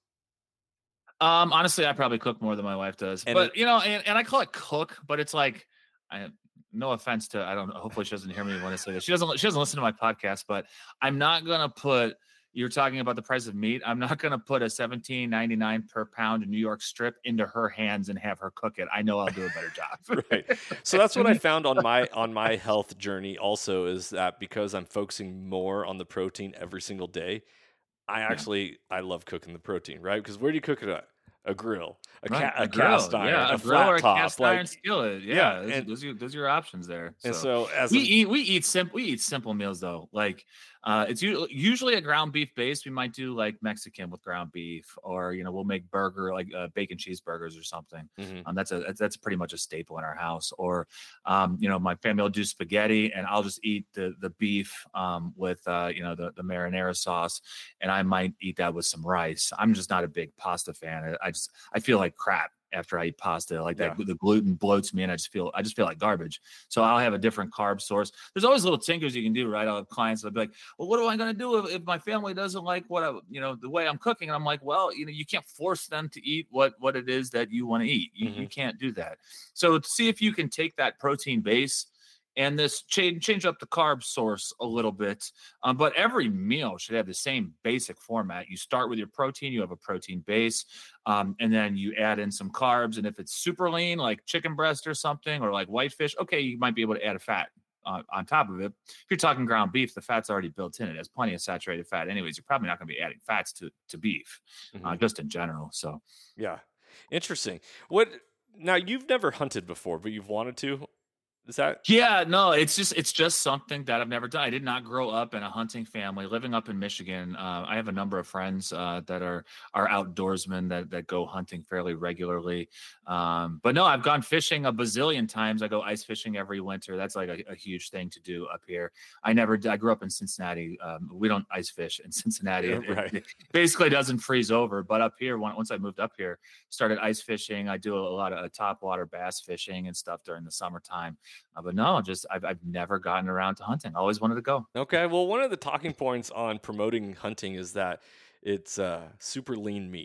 Um, honestly, I probably cook more than my wife does, And but it- you know, and, and I call it cook, but it's like, I, no offense to, I don't know. Hopefully she doesn't hear me when I say this. She doesn't, she doesn't listen to my podcast, but I'm not going to put, you're talking about the price of meat. I'm not going to put a seventeen ninety-nine per pound New York strip into her hands and have her cook it. I know I'll do a better job. Right. So that's what I found on my on my health journey also, is that because I'm focusing more on the protein every single day, I actually I love cooking the protein, right? Because where do you cook it at? A grill, a, Right, ca- a, a grill, cast iron, yeah, a, a grill flat or a top, cast like, iron skillet. Yeah, yeah, those, and- those, are, those are your options there. and So, so as we a- eat we eat simple we eat simple meals though. Like uh, it's u- usually a ground beef base. We might do like Mexican with ground beef, or you know we'll make burger like uh, bacon cheeseburgers or something. Mhm. Um, that's a that's, that's pretty much a staple in our house. Or um, you know my family will do spaghetti, and I'll just eat the the beef um, with uh, you know the the marinara sauce, and I might eat that with some rice. I'm just not a big pasta fan. I, I just I feel like crap after I eat pasta. Like that, Yeah. the gluten bloats me, and I just feel I just feel like garbage. So I'll have a different carb source. There's always little tinkers you can do, right? I'll have clients that'll be like, "Well, what am I going to do if, if my family doesn't like what I, you know, the way I'm cooking?" And I'm like, "Well, you know, you can't force them to eat what what it is that you want to eat. You, you can't do that. So see if you can take that protein base and this change change up the carb source a little bit. Um, but every meal should have the same basic format. You start with your protein, you have a protein base, um, and then you add in some carbs. And if it's super lean, like chicken breast or something, or like whitefish, okay, you might be able to add a fat uh, on top of it. If you're talking ground beef, the fat's already built in. It has plenty of saturated fat. Anyways, you're probably not going to be adding fats to to beef, uh, Mhm. just in general. So Yeah. Interesting. What now, you've never hunted before, but you've wanted to. Is that yeah, no, it's just it's just something that I've never done. I did not grow up in a hunting family. Living up in Michigan, uh, I have a number of friends uh, that are are outdoorsmen that that go hunting fairly regularly. Um, but no, I've gone fishing a bazillion times. I go ice fishing every winter. That's like a, a huge thing to do up here. I never. did- I grew up in Cincinnati. Um, we don't ice fish in Cincinnati. Yeah, It, it- right. it basically doesn't freeze over. But up here, when- once I moved up here, started ice fishing. I do a, lot of uh, top water bass fishing and stuff during the summertime. Uh, but no, just I've I've never gotten around to hunting. I always wanted to go. okay? Well, one of the talking points on promoting hunting is that it's uh, super lean meat,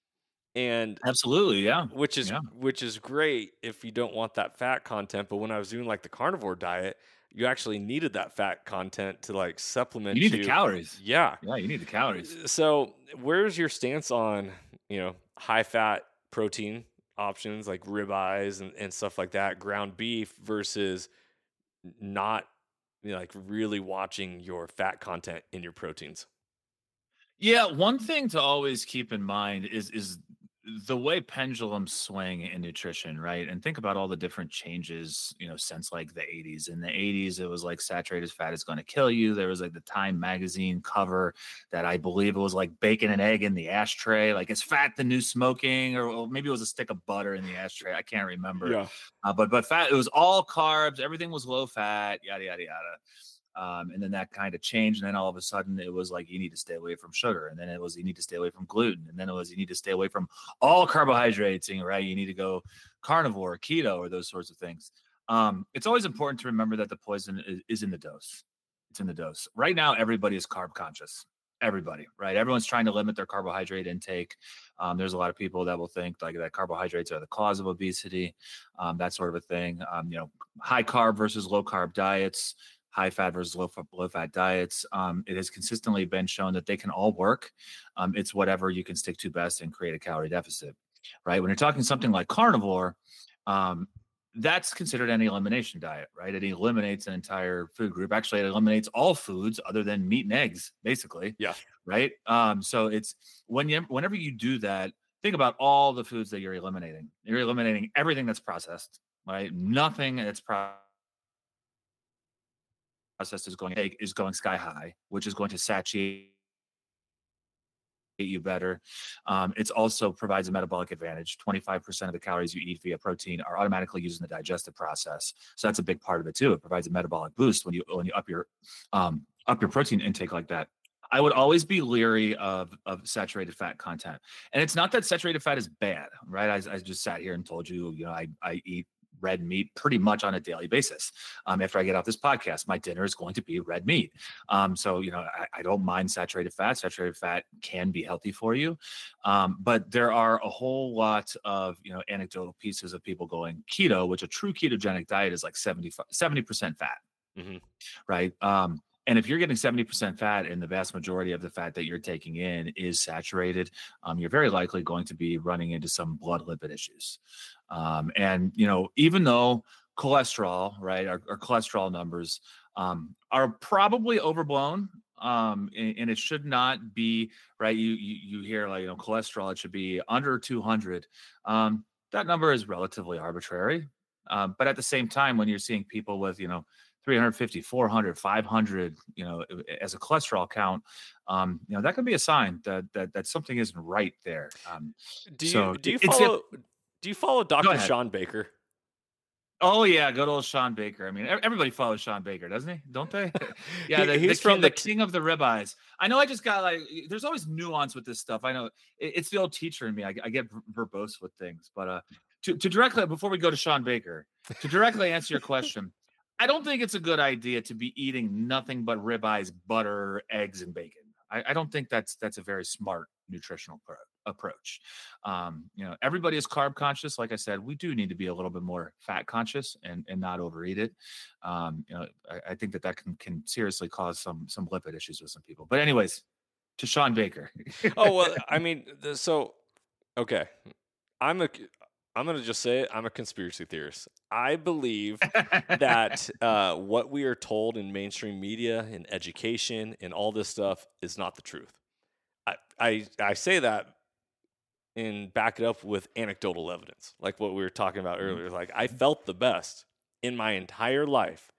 and Absolutely, yeah. which is Yeah. which is great if you don't want that fat content. But when I was doing like the carnivore diet, you actually needed that fat content to like supplement. You need the calories. Yeah. Yeah, you need the calories. So, where's your stance on, you know, high fat protein options like ribeyes and, and stuff like that, ground beef versus not, you know, like really watching your fat content in your proteins? Yeah, one thing to always keep in mind is is the way pendulums swing in nutrition, right? And think about all the different changes, you know, since like the eighties. In the eighties, it was like saturated fat is going to kill you. There was like the Time magazine cover that I believe it was like bacon and egg in the ashtray. Like, is fat the new smoking? Or, or maybe it was a stick of butter in the ashtray. I can't remember. Uh, but but fat, it was all carbs. Everything was low fat, yada, yada, yada. Um, and then that kind of changed. And then all of a sudden it was like, you need to stay away from sugar. And then it was, you need to stay away from gluten. And then it was, you need to stay away from all carbohydrates, and, right? You need to go carnivore, keto, or those sorts of things. Um, it's always important to remember that the poison is, is in the dose. It's in the dose. Right now, everybody is carb conscious. Everybody, right? Everyone's trying to limit their carbohydrate intake. Um, there's a lot of people that will think like that carbohydrates are the cause of obesity, um, that sort of a thing. Um, you know, high carb versus low carb diets, high fat versus low, low fat diets. Um, it has consistently been shown that they can all work. Um, it's whatever you can stick to best and create a calorie deficit, right? When you're talking something like carnivore, um, that's considered an elimination diet, right? It eliminates an entire food group. Actually, it eliminates all foods other than meat and eggs, basically. Yeah. Right. Um, so it's when you, whenever you do that, think about all the foods that you're eliminating. You're eliminating everything that's processed, right? Nothing that's processed process is going is going sky high, which is going to satiate you better. Um, it's also provides a metabolic advantage. twenty-five percent of the calories you eat via protein are automatically used in the digestive process. So that's a big part of it too. It provides a metabolic boost when you when you up your um, up your protein intake like that. I would always be leery of of saturated fat content, and it's not that saturated fat is bad, right? I, I just sat here and told you, you know, I I eat red meat pretty much on a daily basis. Um, after I get off this podcast, my dinner is going to be red meat. Um, so, you know, I, I don't mind saturated fat. Saturated fat can be healthy for you. Um, but there are a whole lot of, you know, anecdotal pieces of people going keto, which a true ketogenic diet is like seventy, seventy percent fat, mm-hmm. right? Um, And if you're getting seventy percent fat and the vast majority of the fat that you're taking in is saturated, um, you're very likely going to be running into some blood lipid issues. Um, and, you know, even though cholesterol, right, our, our cholesterol numbers um, are probably overblown, um, and, and it should not be, right, you, you, you hear like, you know, cholesterol, it should be under two hundred. Um, that number is relatively arbitrary. Um, but at the same time, when you're seeing people with, you know, three fifty, four hundred, five hundred, you know, as a cholesterol count, um, you know, that could be a sign that that that something isn't right there. Um, do you so do you it's follow it, do you follow Doctor Shawn Baker? Oh yeah, good old Shawn Baker. I mean, everybody follows Shawn Baker, doesn't he? Don't they? Yeah, he, the, he's the, from the the king of the ribeyes. I know. I just got like. There's always nuance with this stuff. I know it, it's the old teacher in me. I, I get verbose with things, but uh, to to directly before we go to Shawn Baker, to directly answer your question. I don't think it's a good idea to be eating nothing but ribeyes, butter, eggs, and bacon. I, I don't think that's that's a very smart nutritional pro- approach. Um, you know, everybody is carb conscious. Like I said, we do need to be a little bit more fat conscious and, and not overeat it. Um, you know, I, I think that that can can seriously cause some some lipid issues with some people. But anyways, to Shawn Baker. Oh well, I mean, so okay, I'm a. I'm going to just say it. I'm a conspiracy theorist. I believe that uh, what we are told in mainstream media, in education, and all this stuff is not the truth. I, I, I say that and back it up with anecdotal evidence, like what we were talking about earlier. Like I felt the best in my entire life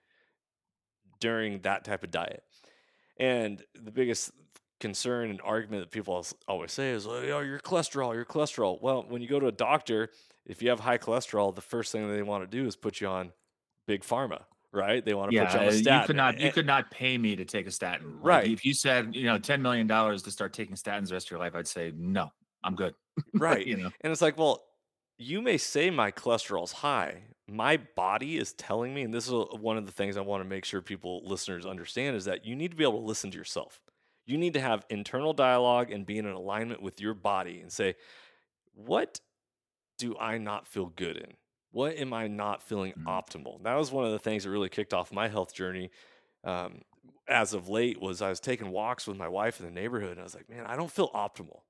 during that type of diet. And the biggest concern and argument that people always say is, oh, your cholesterol, your cholesterol. Well, when you go to a doctor, if you have high cholesterol, the first thing that they want to do is put you on big pharma, right? They want to yeah, put you on a statin. You could not, you could not pay me to take a statin. Like right. If you said, you know, ten million dollars to start taking statins the rest of your life, I'd say, no, I'm good. Right. You know? And it's like, well, you may say my cholesterol's high. My body is telling me, and this is one of the things I want to make sure people, listeners understand, is that you need to be able to listen to yourself. You need to have internal dialogue and be in an alignment with your body and say, what do I not feel good in? What am I not feeling mm-hmm. optimal? That was one of the things that really kicked off my health journey um, as of late was I was taking walks with my wife in the neighborhood, and I was like, man, I don't feel optimal.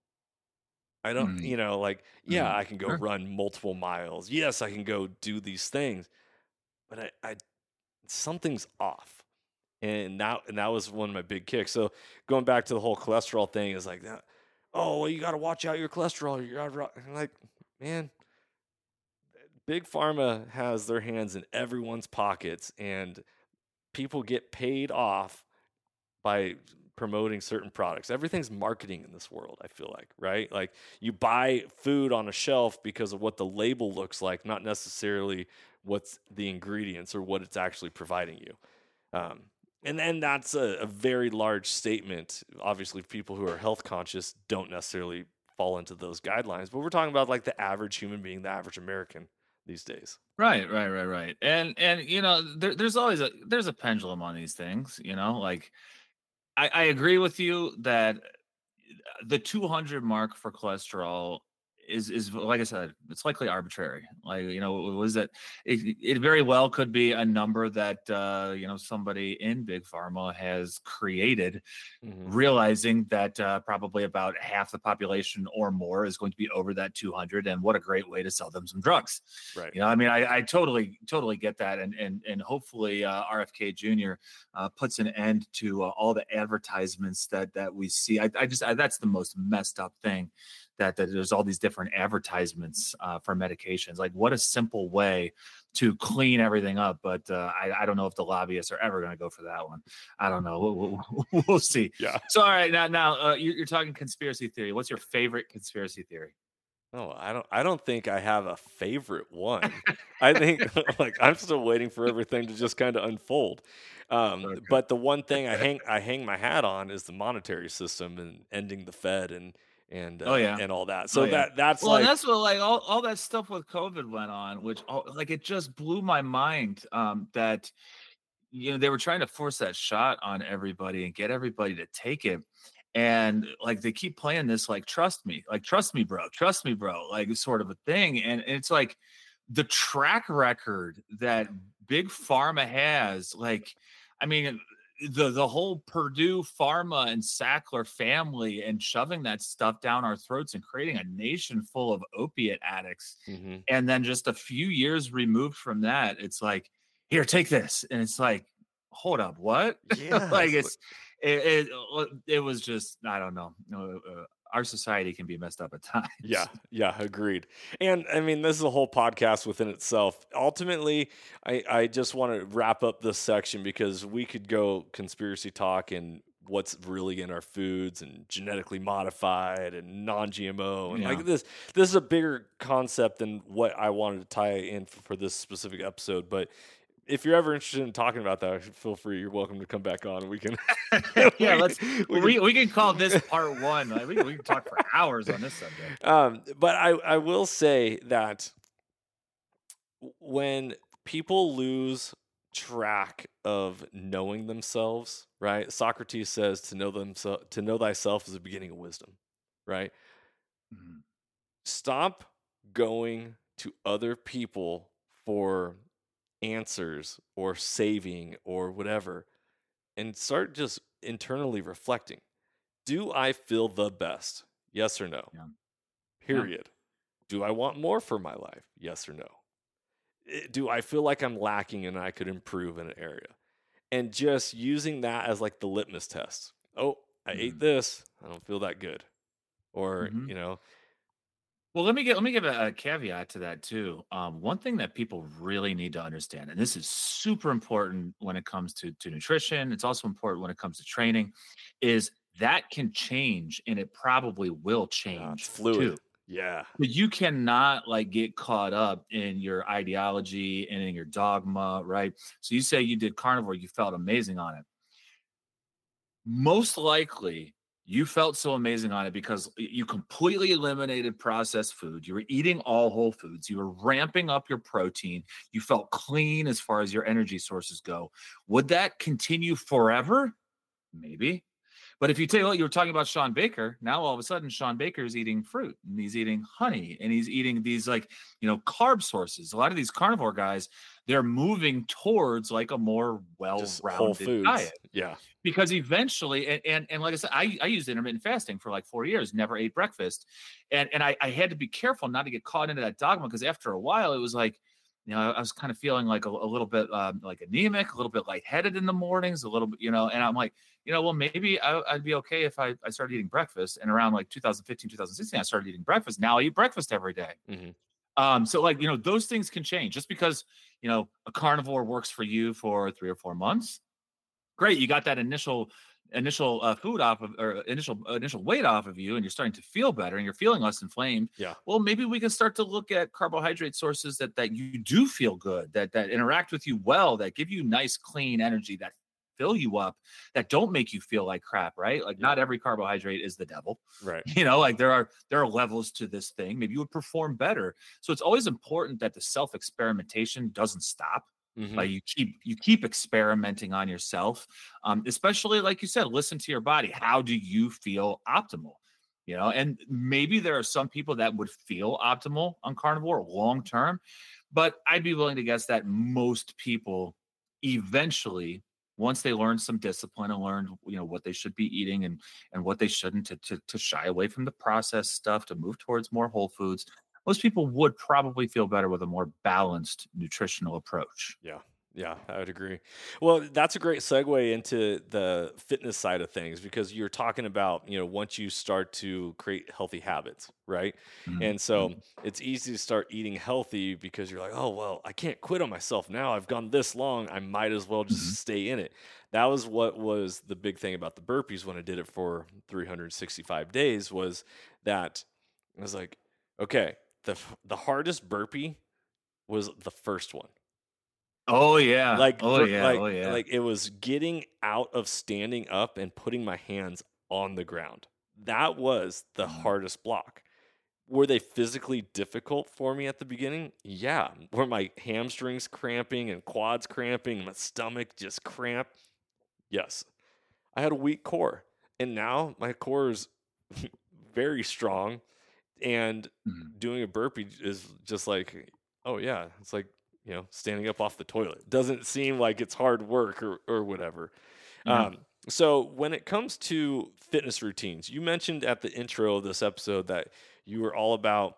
I don't, mm-hmm. you know, like, yeah, mm-hmm. I can go sure. run multiple miles. Yes, I can go do these things, but I, I something's off. And that, and that was one of my big kicks. So going back to the whole cholesterol thing is like, oh, well, you got to watch out your cholesterol. You got to, like, man, Big Pharma has their hands in everyone's pockets, and people get paid off by promoting certain products. Everything's marketing in this world, I feel like, right? Like you buy food on a shelf because of what the label looks like, not necessarily what's the ingredients or what it's actually providing you. Um, and then that's a, a very large statement. Obviously, people who are health conscious don't necessarily fall into those guidelines, but we're talking about like the average human being, the average American these days. Right, right, right, right. And, and, you know, there, there's always a, there's a pendulum on these things, you know, like I, I agree with you that the two hundred mark for cholesterol is, is like I said, it's likely arbitrary. Like, you know, was that it, it very well could be a number that, uh, you know, somebody in Big Pharma has created, mm-hmm. realizing that uh, probably about half the population or more is going to be over that two hundred. And what a great way to sell them some drugs. Right. You know, I mean, I, I totally, totally get that. And, and, and hopefully uh, R F K Junior uh, puts an end to uh, all the advertisements that, that we see. I, I just, I, that's the most messed up thing that, that there's all these different advertisements uh, for medications. Like, what a simple way to clean everything up. But uh, I, I don't know if the lobbyists are ever going to go for that one. I don't know. We'll, we'll, we'll see. Yeah. So, all right, now, now uh, you're, you're talking conspiracy theory. What's your favorite conspiracy theory? Oh, I don't I don't think I have a favorite one. I think like I'm still waiting for everything to just kind of unfold. Um, Okay. but the one thing I hang I hang my hat on is the monetary system and ending the Fed and and uh, Oh, yeah. and all that. So Oh, yeah. that that's Well, like and that's what like all, all that stuff with COVID went on, which all, like it just blew my mind um, that you know they were trying to force that shot on everybody and get everybody to take it. And like they keep playing this like trust me, like trust me, bro, trust me, bro, like sort of a thing. And it's like the track record that Big Pharma has, like, I mean, the the whole Purdue Pharma and Sackler family and shoving that stuff down our throats and creating a nation full of opiate addicts. hmm And then just a few years removed from that, it's like, here, take this. And it's like, hold up, what? yeah, Like it's it's it, it it was just I don't know. Uh, uh, our society can be messed up at times. Yeah, yeah, agreed. And I mean, this is a whole podcast within itself. Ultimately, I, I just want to wrap up this section because we could go conspiracy talk and what's really in our foods and genetically modified and non-G M O. And Yeah. like this, this is a bigger concept than what I wanted to tie in for, for this specific episode. But if you're ever interested in talking about that, feel free. You're welcome to come back on. We can. Yeah, we- let's we we, can- we, can call this part one. Like, we, we can talk for hours on this subject. Um, but I, I will say that when people lose track of knowing themselves, right? Socrates says to know themselves, to know thyself is the beginning of wisdom, right? Mhm. Stop going to other people for answers or saving or whatever, and start just internally reflecting. Do I feel the best? Yes or no? Yeah. Period. Do I want more for my life? Yes or no? I- Do I feel like I'm lacking and I could improve in an area? And just using that as like the litmus test. Oh, I ate Mhm. this. I don't feel that good. Or, Mhm. you know, Well, let me get let me give a, a caveat to that too. Um, one thing that people really need to understand, and this is super important when it comes to to nutrition, it's also important when it comes to training, is that can change, and it probably will uh, it's change fluid. too. Yeah. But you cannot like get caught up in your ideology and in your dogma, right? So you say you did carnivore, you felt amazing on it. Most likely, you felt so amazing on it because you completely eliminated processed food. You were eating all whole foods. You were ramping up your protein. You felt clean as far as your energy sources go. Would that continue forever? Maybe. But if you take, well, you were talking about Sean Baker. Now all of a sudden, Sean Baker is eating fruit and he's eating honey and he's eating these like, you know, carb sources. A lot of these carnivore guys, they're moving towards like a more Just whole well-rounded foods. diet Yeah. because eventually, and, and and like I said, I, I used intermittent fasting for like four years, never ate breakfast. And and I, I had to be careful not to get caught into that dogma because after a while it was like, you know, I was kind of feeling like a, a little bit um, like anemic, a little bit lightheaded in the mornings, a little bit, you know, and I'm like, you know, well, maybe I, I'd be okay if I, I started eating breakfast. And around like two thousand fifteen, two thousand sixteen, I started eating breakfast. Now I eat breakfast every day. Mhm. Um, so like, you know, those things can change just because, you know, a carnivore works for you for three or four months. Great. You got that initial initial uh, food off of or initial initial weight off of you and you're starting to feel better and you're feeling less inflamed. Yeah. Well, maybe we can start to look at carbohydrate sources that that you do feel good, that that interact with you well, that give you nice clean energy, that fill you up, that don't make you feel like crap, right? Like Yeah. not every carbohydrate is the devil. Right. You know, like there are there are levels to this thing. Maybe you would perform better. So it's always important that the self experimentation doesn't stop. Mhm. Like you keep you keep experimenting on yourself, um, especially like you said, listen to your body. How do you feel optimal? You know, and maybe there are some people that would feel optimal on carnivore long term, but I'd be willing to guess that most people eventually, once they learn some discipline and learn, you know, what they should be eating and and what they shouldn't, to to, to shy away from the processed stuff, to move towards more whole foods. Most people would probably feel better with a more balanced nutritional approach. Yeah. Yeah, I would agree. Well, that's a great segue into the fitness side of things because you're talking about, you know, once you start to create healthy habits, right? Mhm, And so mhm, it's easy to start eating healthy because you're like, oh, well, I can't quit on myself now. I've gone this long. I might as well mhm, just stay in it. That was what was the big thing about the burpees when I did it for three hundred sixty-five days was that I was like, okay, the, f- the hardest burpee was the first one. oh, yeah. Like, Oh, ver yeah. like Oh, yeah. like, it was getting out of standing up and putting my hands on the ground. That was the Mhm, hardest block. Were they physically difficult for me at the beginning? Yeah. Were my hamstrings cramping and quads cramping and my stomach just cramped? Yes. I had a weak core, and now my core is very strong, and mhm, doing a burpee is just like, oh yeah, it's like, you know, standing up off the toilet. Doesn't seem like it's hard work or or whatever. yeah. Um, so when it comes to fitness routines, you mentioned at the intro of this episode that you were all about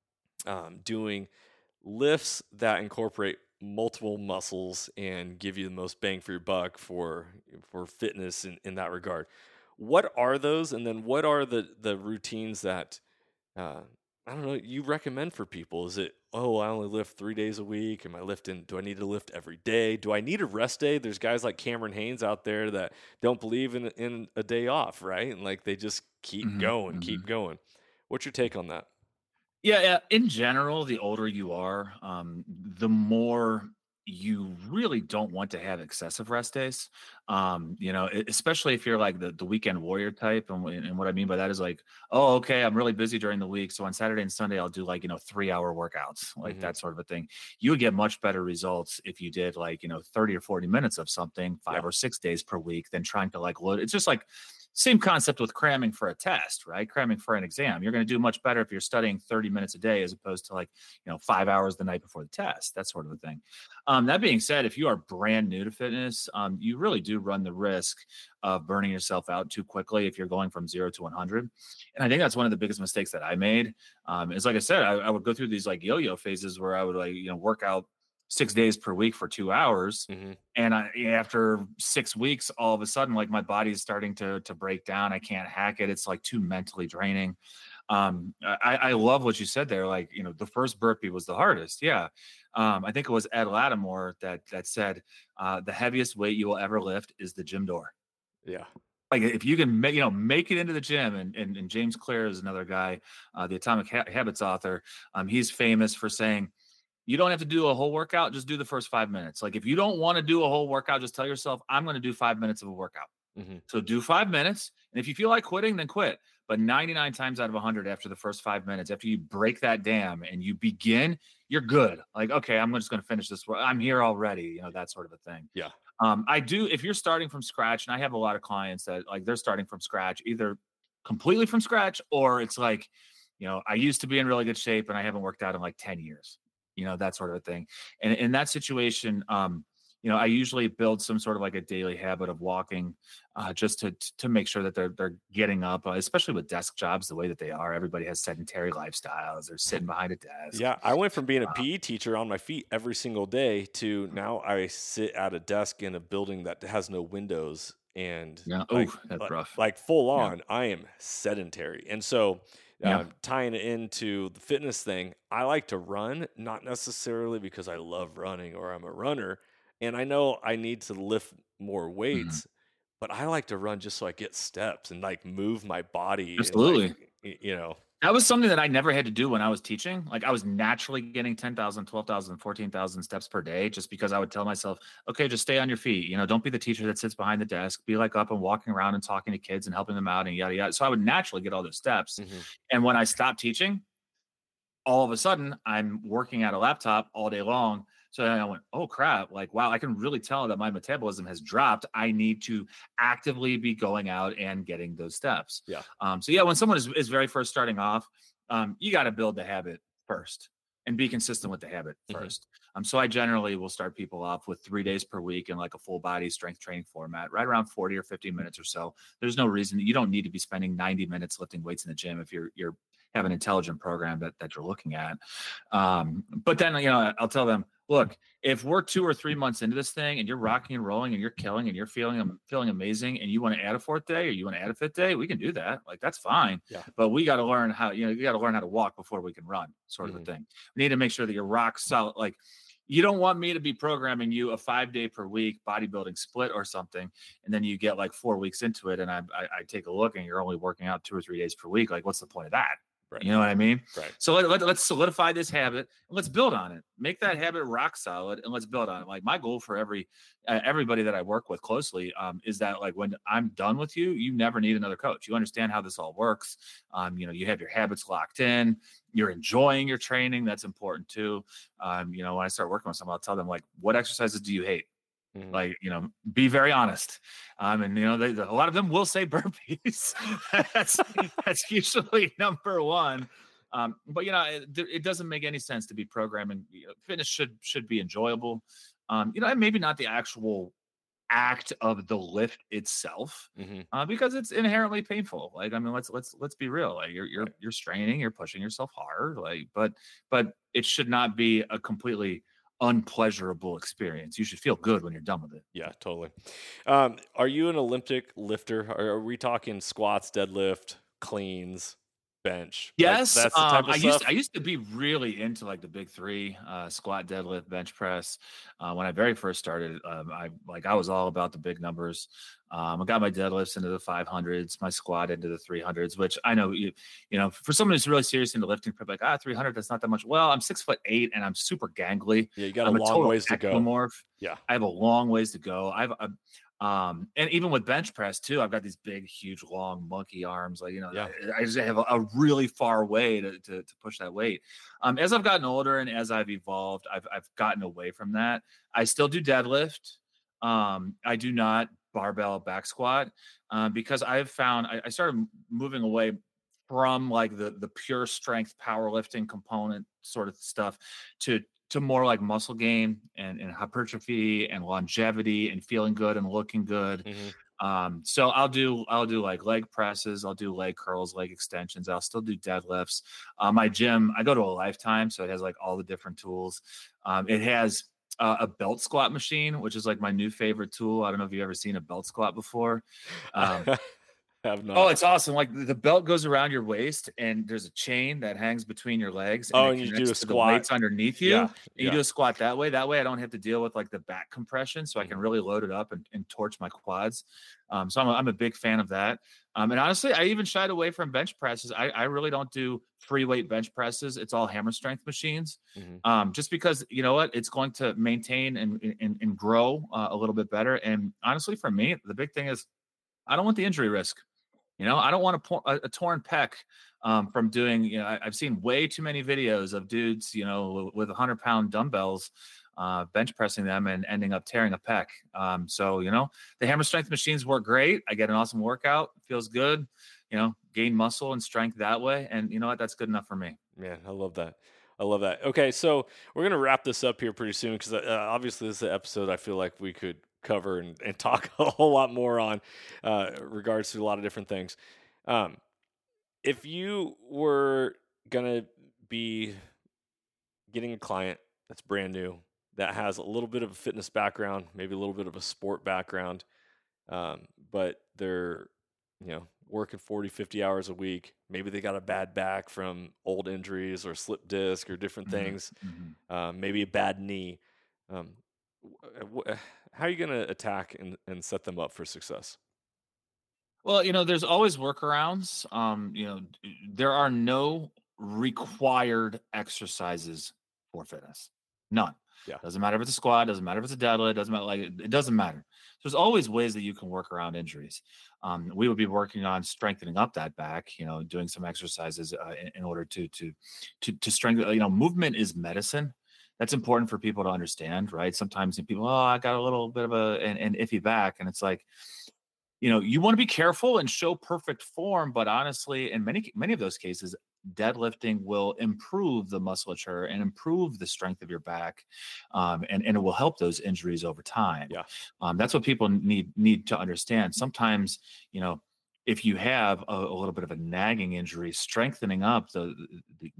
um, doing lifts that incorporate multiple muscles and give you the most bang for your buck for for fitness in, in that regard. What are those, and then what are the the routines that uh, I don't know, you recommend for people? Is it, oh, I only lift three days a week? Am I lifting? Do I need to lift every day? Do I need a rest day? There's guys like Cameron Haynes out there that don't believe in in a day off, right? And like they just keep Mhm, going, keep mhm. going. What's your take on that? Yeah, yeah. In general, the older you are, um, the more you really don't want to have excessive rest days. Um, you know, e- especially if you're like the, the weekend warrior type. And, wh- and what I mean by that is like, oh, okay, I'm really busy during the week. So on Saturday and Sunday, I'll do like, you know, three hour workouts, like Hmm. that sort of a thing. You would get much better results if you did like, you know, thirty or forty minutes of something Yeah. five or six days per week than trying to like load. It's just like, same concept with cramming for a test, right? Cramming for an exam. You're going to do much better if you're studying thirty minutes a day as opposed to like, you know, five hours the night before the test, that sort of a thing. Um, that being said, if you are brand new to fitness, um, you really do run the risk of burning yourself out too quickly if you're going from zero to one hundred. And I think that's one of the biggest mistakes that I made. Um, is like I said, I, I would go through these like yo yo phases where I would like, you know, work out six days per week for two hours Hmm. and I, after six weeks, all of a sudden, like my body's starting to to break down. I can't hack it. It's like too mentally draining. Um, I, I love what you said there. Like, you know, the first burpee was the hardest. Yeah. Um, I think it was Ed Lattimore that that said uh, the heaviest weight you will ever lift is the gym door. Yeah. Like if you can make, you know, make it into the gym, and and, and James Clear is another guy, uh, the Atomic ha- Habits author. Um, he's famous for saying you don't have to do a whole workout, just do the first five minutes. Like if you don't want to do a whole workout, just tell yourself, I'm going to do five minutes of a workout. Hmm. So do five minutes. And if you feel like quitting, then quit. But ninety-nine times out of one hundred, after the first five minutes, after you break that dam and you begin, you're good. Like, okay, I'm just going to finish this. I'm here already, you know, that sort of a thing. Yeah. Um, I do, if you're starting from scratch, and I have a lot of clients that like they're starting from scratch, either completely from scratch, or it's like, you know, I used to be in really good shape and I haven't worked out in like ten years, you know, that sort of a thing. And in that situation, um, you know, I usually build some sort of like a daily habit of walking, uh, just to to make sure that they're they're getting up, uh, especially with desk jobs the way that they are. Everybody has sedentary lifestyles. They're sitting behind a desk. Yeah, I went from being a Uh, P E teacher on my feet every single day to now I sit at a desk in a building that has no windows and yeah. like Oh, that's like, rough. like full Yeah. on, I am sedentary. And so Yeah. um, tying it into the fitness thing, I like to run, not necessarily because I love running or I'm a runner. And I know I need to lift more Mhm. weights, but I like to run just so I get steps and like move my body and like, Absolutely. y- you know, That was something that I never had to do when I was teaching. Like I was naturally getting ten thousand, twelve thousand, fourteen thousand steps per day just because I would tell myself, okay, just stay on your feet. You know, don't be the teacher that sits behind the desk. Be like up and walking around and talking to kids and helping them out and yada yada. So I would naturally get all those steps. mhm, And when I stopped teaching, all of a sudden I'm working at a laptop all day long. So then I went, oh crap, like, wow, I can really tell that my metabolism has dropped. I need to actively be going out and getting those steps. yeah. Um, so yeah, when someone is, is very first starting off, um, you got to build the habit first and be consistent with the habit Mhm. first. Um, so I generally will start people off with three days per week in like a full body strength training format, right around forty or fifty minutes or so. There's no reason you don't need to be spending ninety minutes lifting weights in the gym if you're you're have an intelligent program that, that you're looking at. Um, but then, you know, I'll tell them, look, if we're two or three months into this thing and you're rocking and rolling and you're killing and you're feeling am- feeling amazing and you want to add a fourth day or you want to add a fifth day, we can do that. Like that's fine. Yeah. But we got to learn how, you know, you got to learn how to walk before we can run, sort of Mhm. a thing. We need to make sure that you're rock solid. Like you don't want me to be programming you a five day per week bodybuilding split or something, and then you get like four weeks into it, and I, I I take a look and you're only working out two or three days per week. Like, what's the point of that? Right. You know what I mean? Right. So let, let, let's solidify this habit and let's build on it. Make that habit rock solid and let's build on it. Like my goal for every uh, everybody that I work with closely um, is that like when I'm done with you, you never need another coach. You understand how this all works. Um, you know, you have your habits locked in. You're enjoying your training. That's important too. Um, you know, when I start working with someone, I'll tell them like, what exercises do you hate? Mhm. Like, you know, be very honest. Um, and you know, they, a lot of them will say burpees. that's that's usually number one. Um, but you know, it, it doesn't make any sense to be programming. You know, fitness should should be enjoyable. Um, you know, and maybe not the actual act of the lift itself, Mhm. uh, because it's inherently painful. Like, I mean, let's let's let's be real. Like, you're you're Right. you're straining, you're pushing yourself hard. Like, but but it should not be a completely unpleasurable experience. You should feel good when you're done with it. Yeah, totally. Um, are you an Olympic lifter? Are, are we talking squats, deadlift, cleans, bench? Like Yes, that's the um, type I of used stuff. I used to be really into like the big three: uh, squat, deadlift, bench press. Uh, when I very first started, um, I like I was all about the big numbers. Um, I got my deadlifts into the five hundreds, my squat into the three hundreds, which I know you you know for someone who's really serious into lifting, probably like ah three hundred, that's not that much. Well, I'm six foot eight and I'm super gangly. Yeah, you got a I'm a long total ways to go. ectomorph. Yeah. I have a long ways to go. I've a, um, and even with bench press too, I've got these big, huge, long monkey arms. Like, you know, Yeah. I, I just have a, a really far way to, to, to push that weight. Um, as I've gotten older and as I've evolved, I've, I've gotten away from that. I still do deadlift. Um, I do not barbell back squat, uh, because I've found I, I started moving away from like the, the pure strength powerlifting component sort of stuff to to more like muscle gain and, and hypertrophy and longevity and feeling good and looking good. Mhm. Um, so I'll do I'll do like leg presses, I'll do leg curls, leg extensions, I'll still do deadlifts. Uh, my gym, I go to a Lifetime, so it has like all the different tools. Um, it has uh, a belt squat machine, which is like my new favorite tool. I don't know if you've ever seen a belt squat before. Um, Have not. Oh, it's awesome. Like the belt goes around your waist and there's a chain that hangs between your legs and Oh, it and you do connects a to the squat. weights underneath you. Yeah. And you Yeah. do a squat that way. That way I don't have to deal with like the back compression. So I can Mhm. really load it up and, and torch my quads. Um, so I'm a, I'm a big fan of that. Um, and honestly, I even shied away from bench presses. I, I really don't do free weight bench presses. It's all hammer strength machines. Mhm. Um, just because you know what, it's going to maintain and and, and grow uh, a little bit better. And honestly, for me, the big thing is I don't want the injury risk. You know, I don't want a, por- a, a torn pec um, from doing, you know, I, I've seen way too many videos of dudes, you know, with a hundred pound dumbbells, uh, bench pressing them and ending up tearing a pec. Um, so, you know, the hammer strength machines work great. I get an awesome workout, feels good, you know, gain muscle and strength that way. And you know what? That's good enough for me. Man, I love that. I love that. Okay, so we're gonna wrap this up here pretty soon because uh, obviously this is an episode I feel like we could cover and, and talk a whole lot more on, uh, regards to a lot of different things. Um, if you were gonna be getting a client that's brand new that has a little bit of a fitness background, maybe a little bit of a sport background, um, but they're, you know, working forty, fifty hours a week. Maybe they got a bad back from old injuries or slip disc or different Mhm, things, mhm. um, maybe a bad knee. Um, wh- wh- how are you going to attack and, and set them up for success? Well, you know, there's always workarounds. Um, you know, d- there are no required exercises for fitness. None. Yeah. Doesn't matter if it's a squat, doesn't matter if it's a deadlift, doesn't matter. Like it, it doesn't matter. There's always ways that you can work around injuries. Um, we would be working on strengthening up that back. You know, doing some exercises uh, in, in order to to to to strengthen. You know, movement is medicine. That's important for people to understand, right? Sometimes people, oh, I got a little bit of a an, an iffy back, and it's like you know, you want to be careful and show perfect form, but honestly, in many many of those cases, deadlifting will improve the musculature and improve the strength of your back, um, and and it will help those injuries over time. Yeah. Um, that's what people need need to understand. Sometimes, you know, if you have a, a little bit of a nagging injury, strengthening up the, the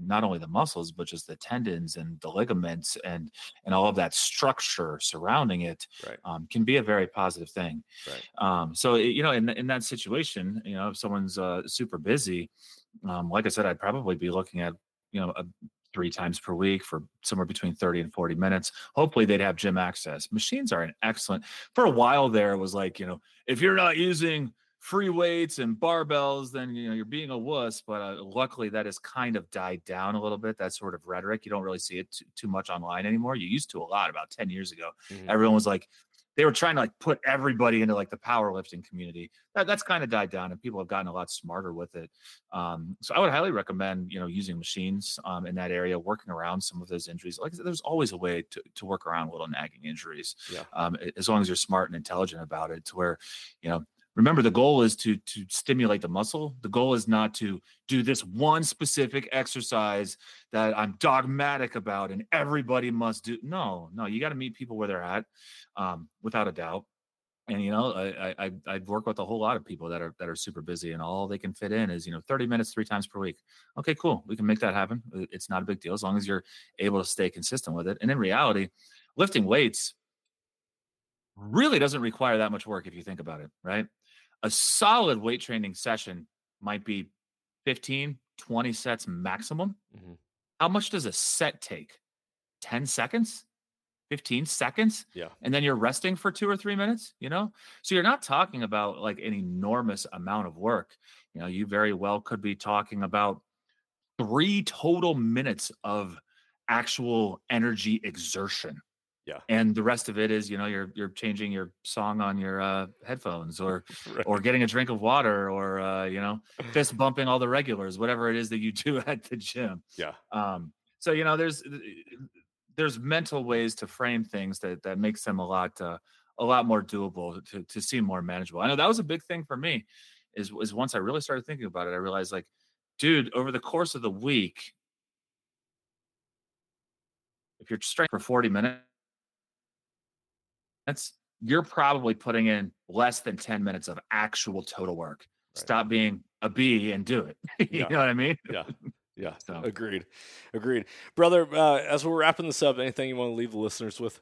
not only the muscles, but just the tendons and the ligaments and and all of that structure surrounding it, Right. um, can be a very positive thing. Right. Um, so, it- you know, in, in that situation, you know, if someone's uh, super busy, um, like I said, I'd probably be looking at, you know, a, three times per week for somewhere between thirty and forty minutes. Hopefully they'd have gym access. Machines are an excellent, for a while there, it was like, you know, if you're not using free weights and barbells, then, you know, you're being a wuss. But uh, luckily that has kind of died down a little bit. That sort of rhetoric, you don't really see it too, too much online anymore. You used to a lot about ten years ago. Mhm. Everyone was like, they were trying to like put everybody into like the powerlifting community. That, that's kind of died down, and people have gotten a lot smarter with it. Um, so I would highly recommend, you know, using machines um, in that area, working around some of those injuries. Like I said, there's always a way to, to work around little nagging injuries. Yeah. Um, as long as you're smart and intelligent about it, to where, you know, remember the goal is to to stimulate the muscle. The goal is not to do this one specific exercise that I'm dogmatic about and everybody must do. No, no, you got to meet people where they're at, um, without a doubt. And you know, I, I I work with a whole lot of people that are that are super busy, and all they can fit in is, you know, thirty minutes three times per week. Okay, cool, we can make that happen. It's not a big deal as long as you're able to stay consistent with it. And in reality, lifting weights really doesn't require that much work if you think about it, right? A solid weight training session might be fifteen, twenty sets maximum. Mhm. How much does a set take? ten seconds? fifteen seconds? Yeah. And then you're resting for two or three minutes, you know? So you're not talking about like an enormous amount of work. You know, you very well could be talking about three total minutes of actual energy exertion. Yeah. And the rest of it is, you know, you're you're changing your song on your uh, headphones, or Right. or getting a drink of water, or uh, you know, fist bumping all the regulars, whatever it is that you do at the gym. Yeah. Um, so you know, there's there's mental ways to frame things that that makes them a lot uh, a lot more doable, to to seem more manageable. I know that was a big thing for me. Is is once I really started thinking about it, I realized, like, dude, over the course of the week, if you're straight for forty minutes, that's you're probably putting in less than ten minutes of actual total work. Right. Stop being a bee and do it. You Yeah. know what I mean? Yeah. Yeah. So- Agreed. Agreed. Brother, uh, as we're wrapping this up, anything you want to leave the listeners with?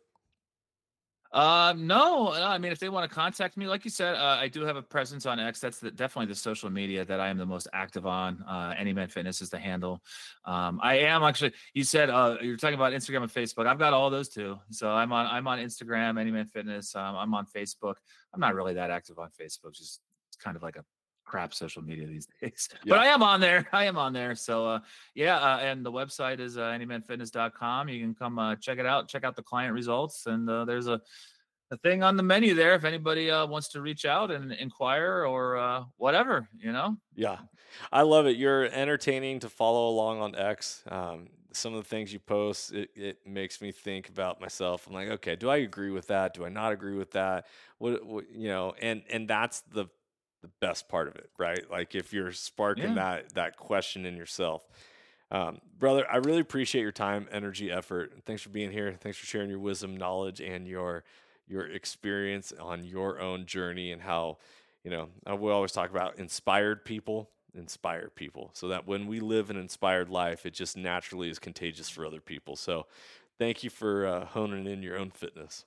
Uh, no, no, I mean, if they want to contact me, like you said, uh, I do have a presence on X. That's the, definitely the social media that I am the most active on. Uh, Anyman Fitness is the handle. Um, I am actually. You said uh, you're talking about Instagram and Facebook. I've got all those too. So I'm on. I'm on Instagram, Anyman Fitness. Um, I'm on Facebook. I'm not really that active on Facebook. Just it's kind of like a crap social media these days. Yeah. But I am on there. I am on there. So uh, yeah, uh, and the website is uh, anyman fitness dot com. You can come uh, check it out. Check out the client results, and uh, there's a a thing on the menu there if anybody uh, wants to reach out and inquire, or uh, whatever, you know. Yeah, I love it. You're entertaining to follow along on X. Um, some of the things you post, it, it makes me think about myself. I'm like, okay, do I agree with that? Do I not agree with that? What, what you know, and and that's the the best part of it, right? Like if you're sparking Yeah. that that question in yourself. Um, brother, I really appreciate your time, energy, effort. Thanks for being here. Thanks for sharing your wisdom, knowledge, and your your experience on your own journey, and how, you know, uh, we always talk about inspired people, inspire people, so that when we live an inspired life, it just naturally is contagious for other people. So thank you for uh, honing in your own fitness.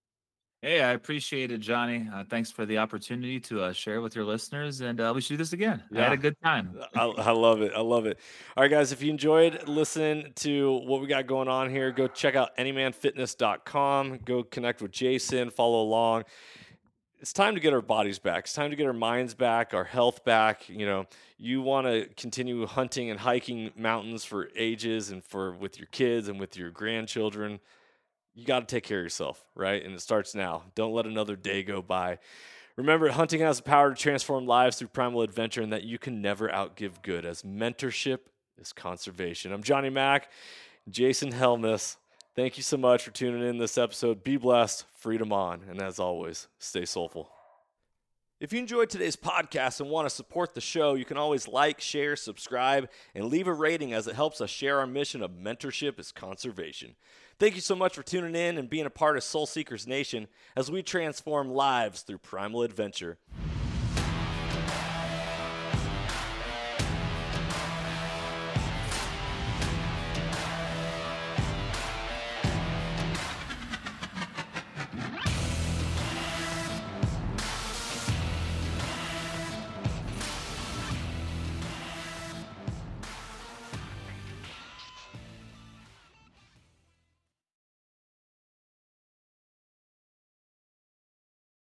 Hey, I appreciate it, Johnny. Uh, thanks for the opportunity to uh, share with your listeners, and uh, we should do this again. I had Yeah. a good time. I, I love it. I love it. All right, guys, if you enjoyed listening to what we got going on here, go check out anyman fitness dot com. Go connect with Jason, follow along. It's time to get our bodies back. It's time to get our minds back, our health back. You know, you want to continue hunting and hiking mountains for ages, and for with your kids and with your grandchildren. You got to take care of yourself, right? And it starts now. Don't let another day go by. Remember, hunting has the power to transform lives through primal adventure, and that you can never outgive good, as mentorship is conservation. I'm Johnny Mack, Jason Helmuth. Thank you so much for tuning in this episode. Be blessed, freedom on, and as always, stay soulful. If you enjoyed today's podcast and want to support the show, you can always like, share, subscribe, and leave a rating, as it helps us share our mission of mentorship is conservation. Thank you so much for tuning in and being a part of Soul Seekers Nation as we transform lives through primal adventure.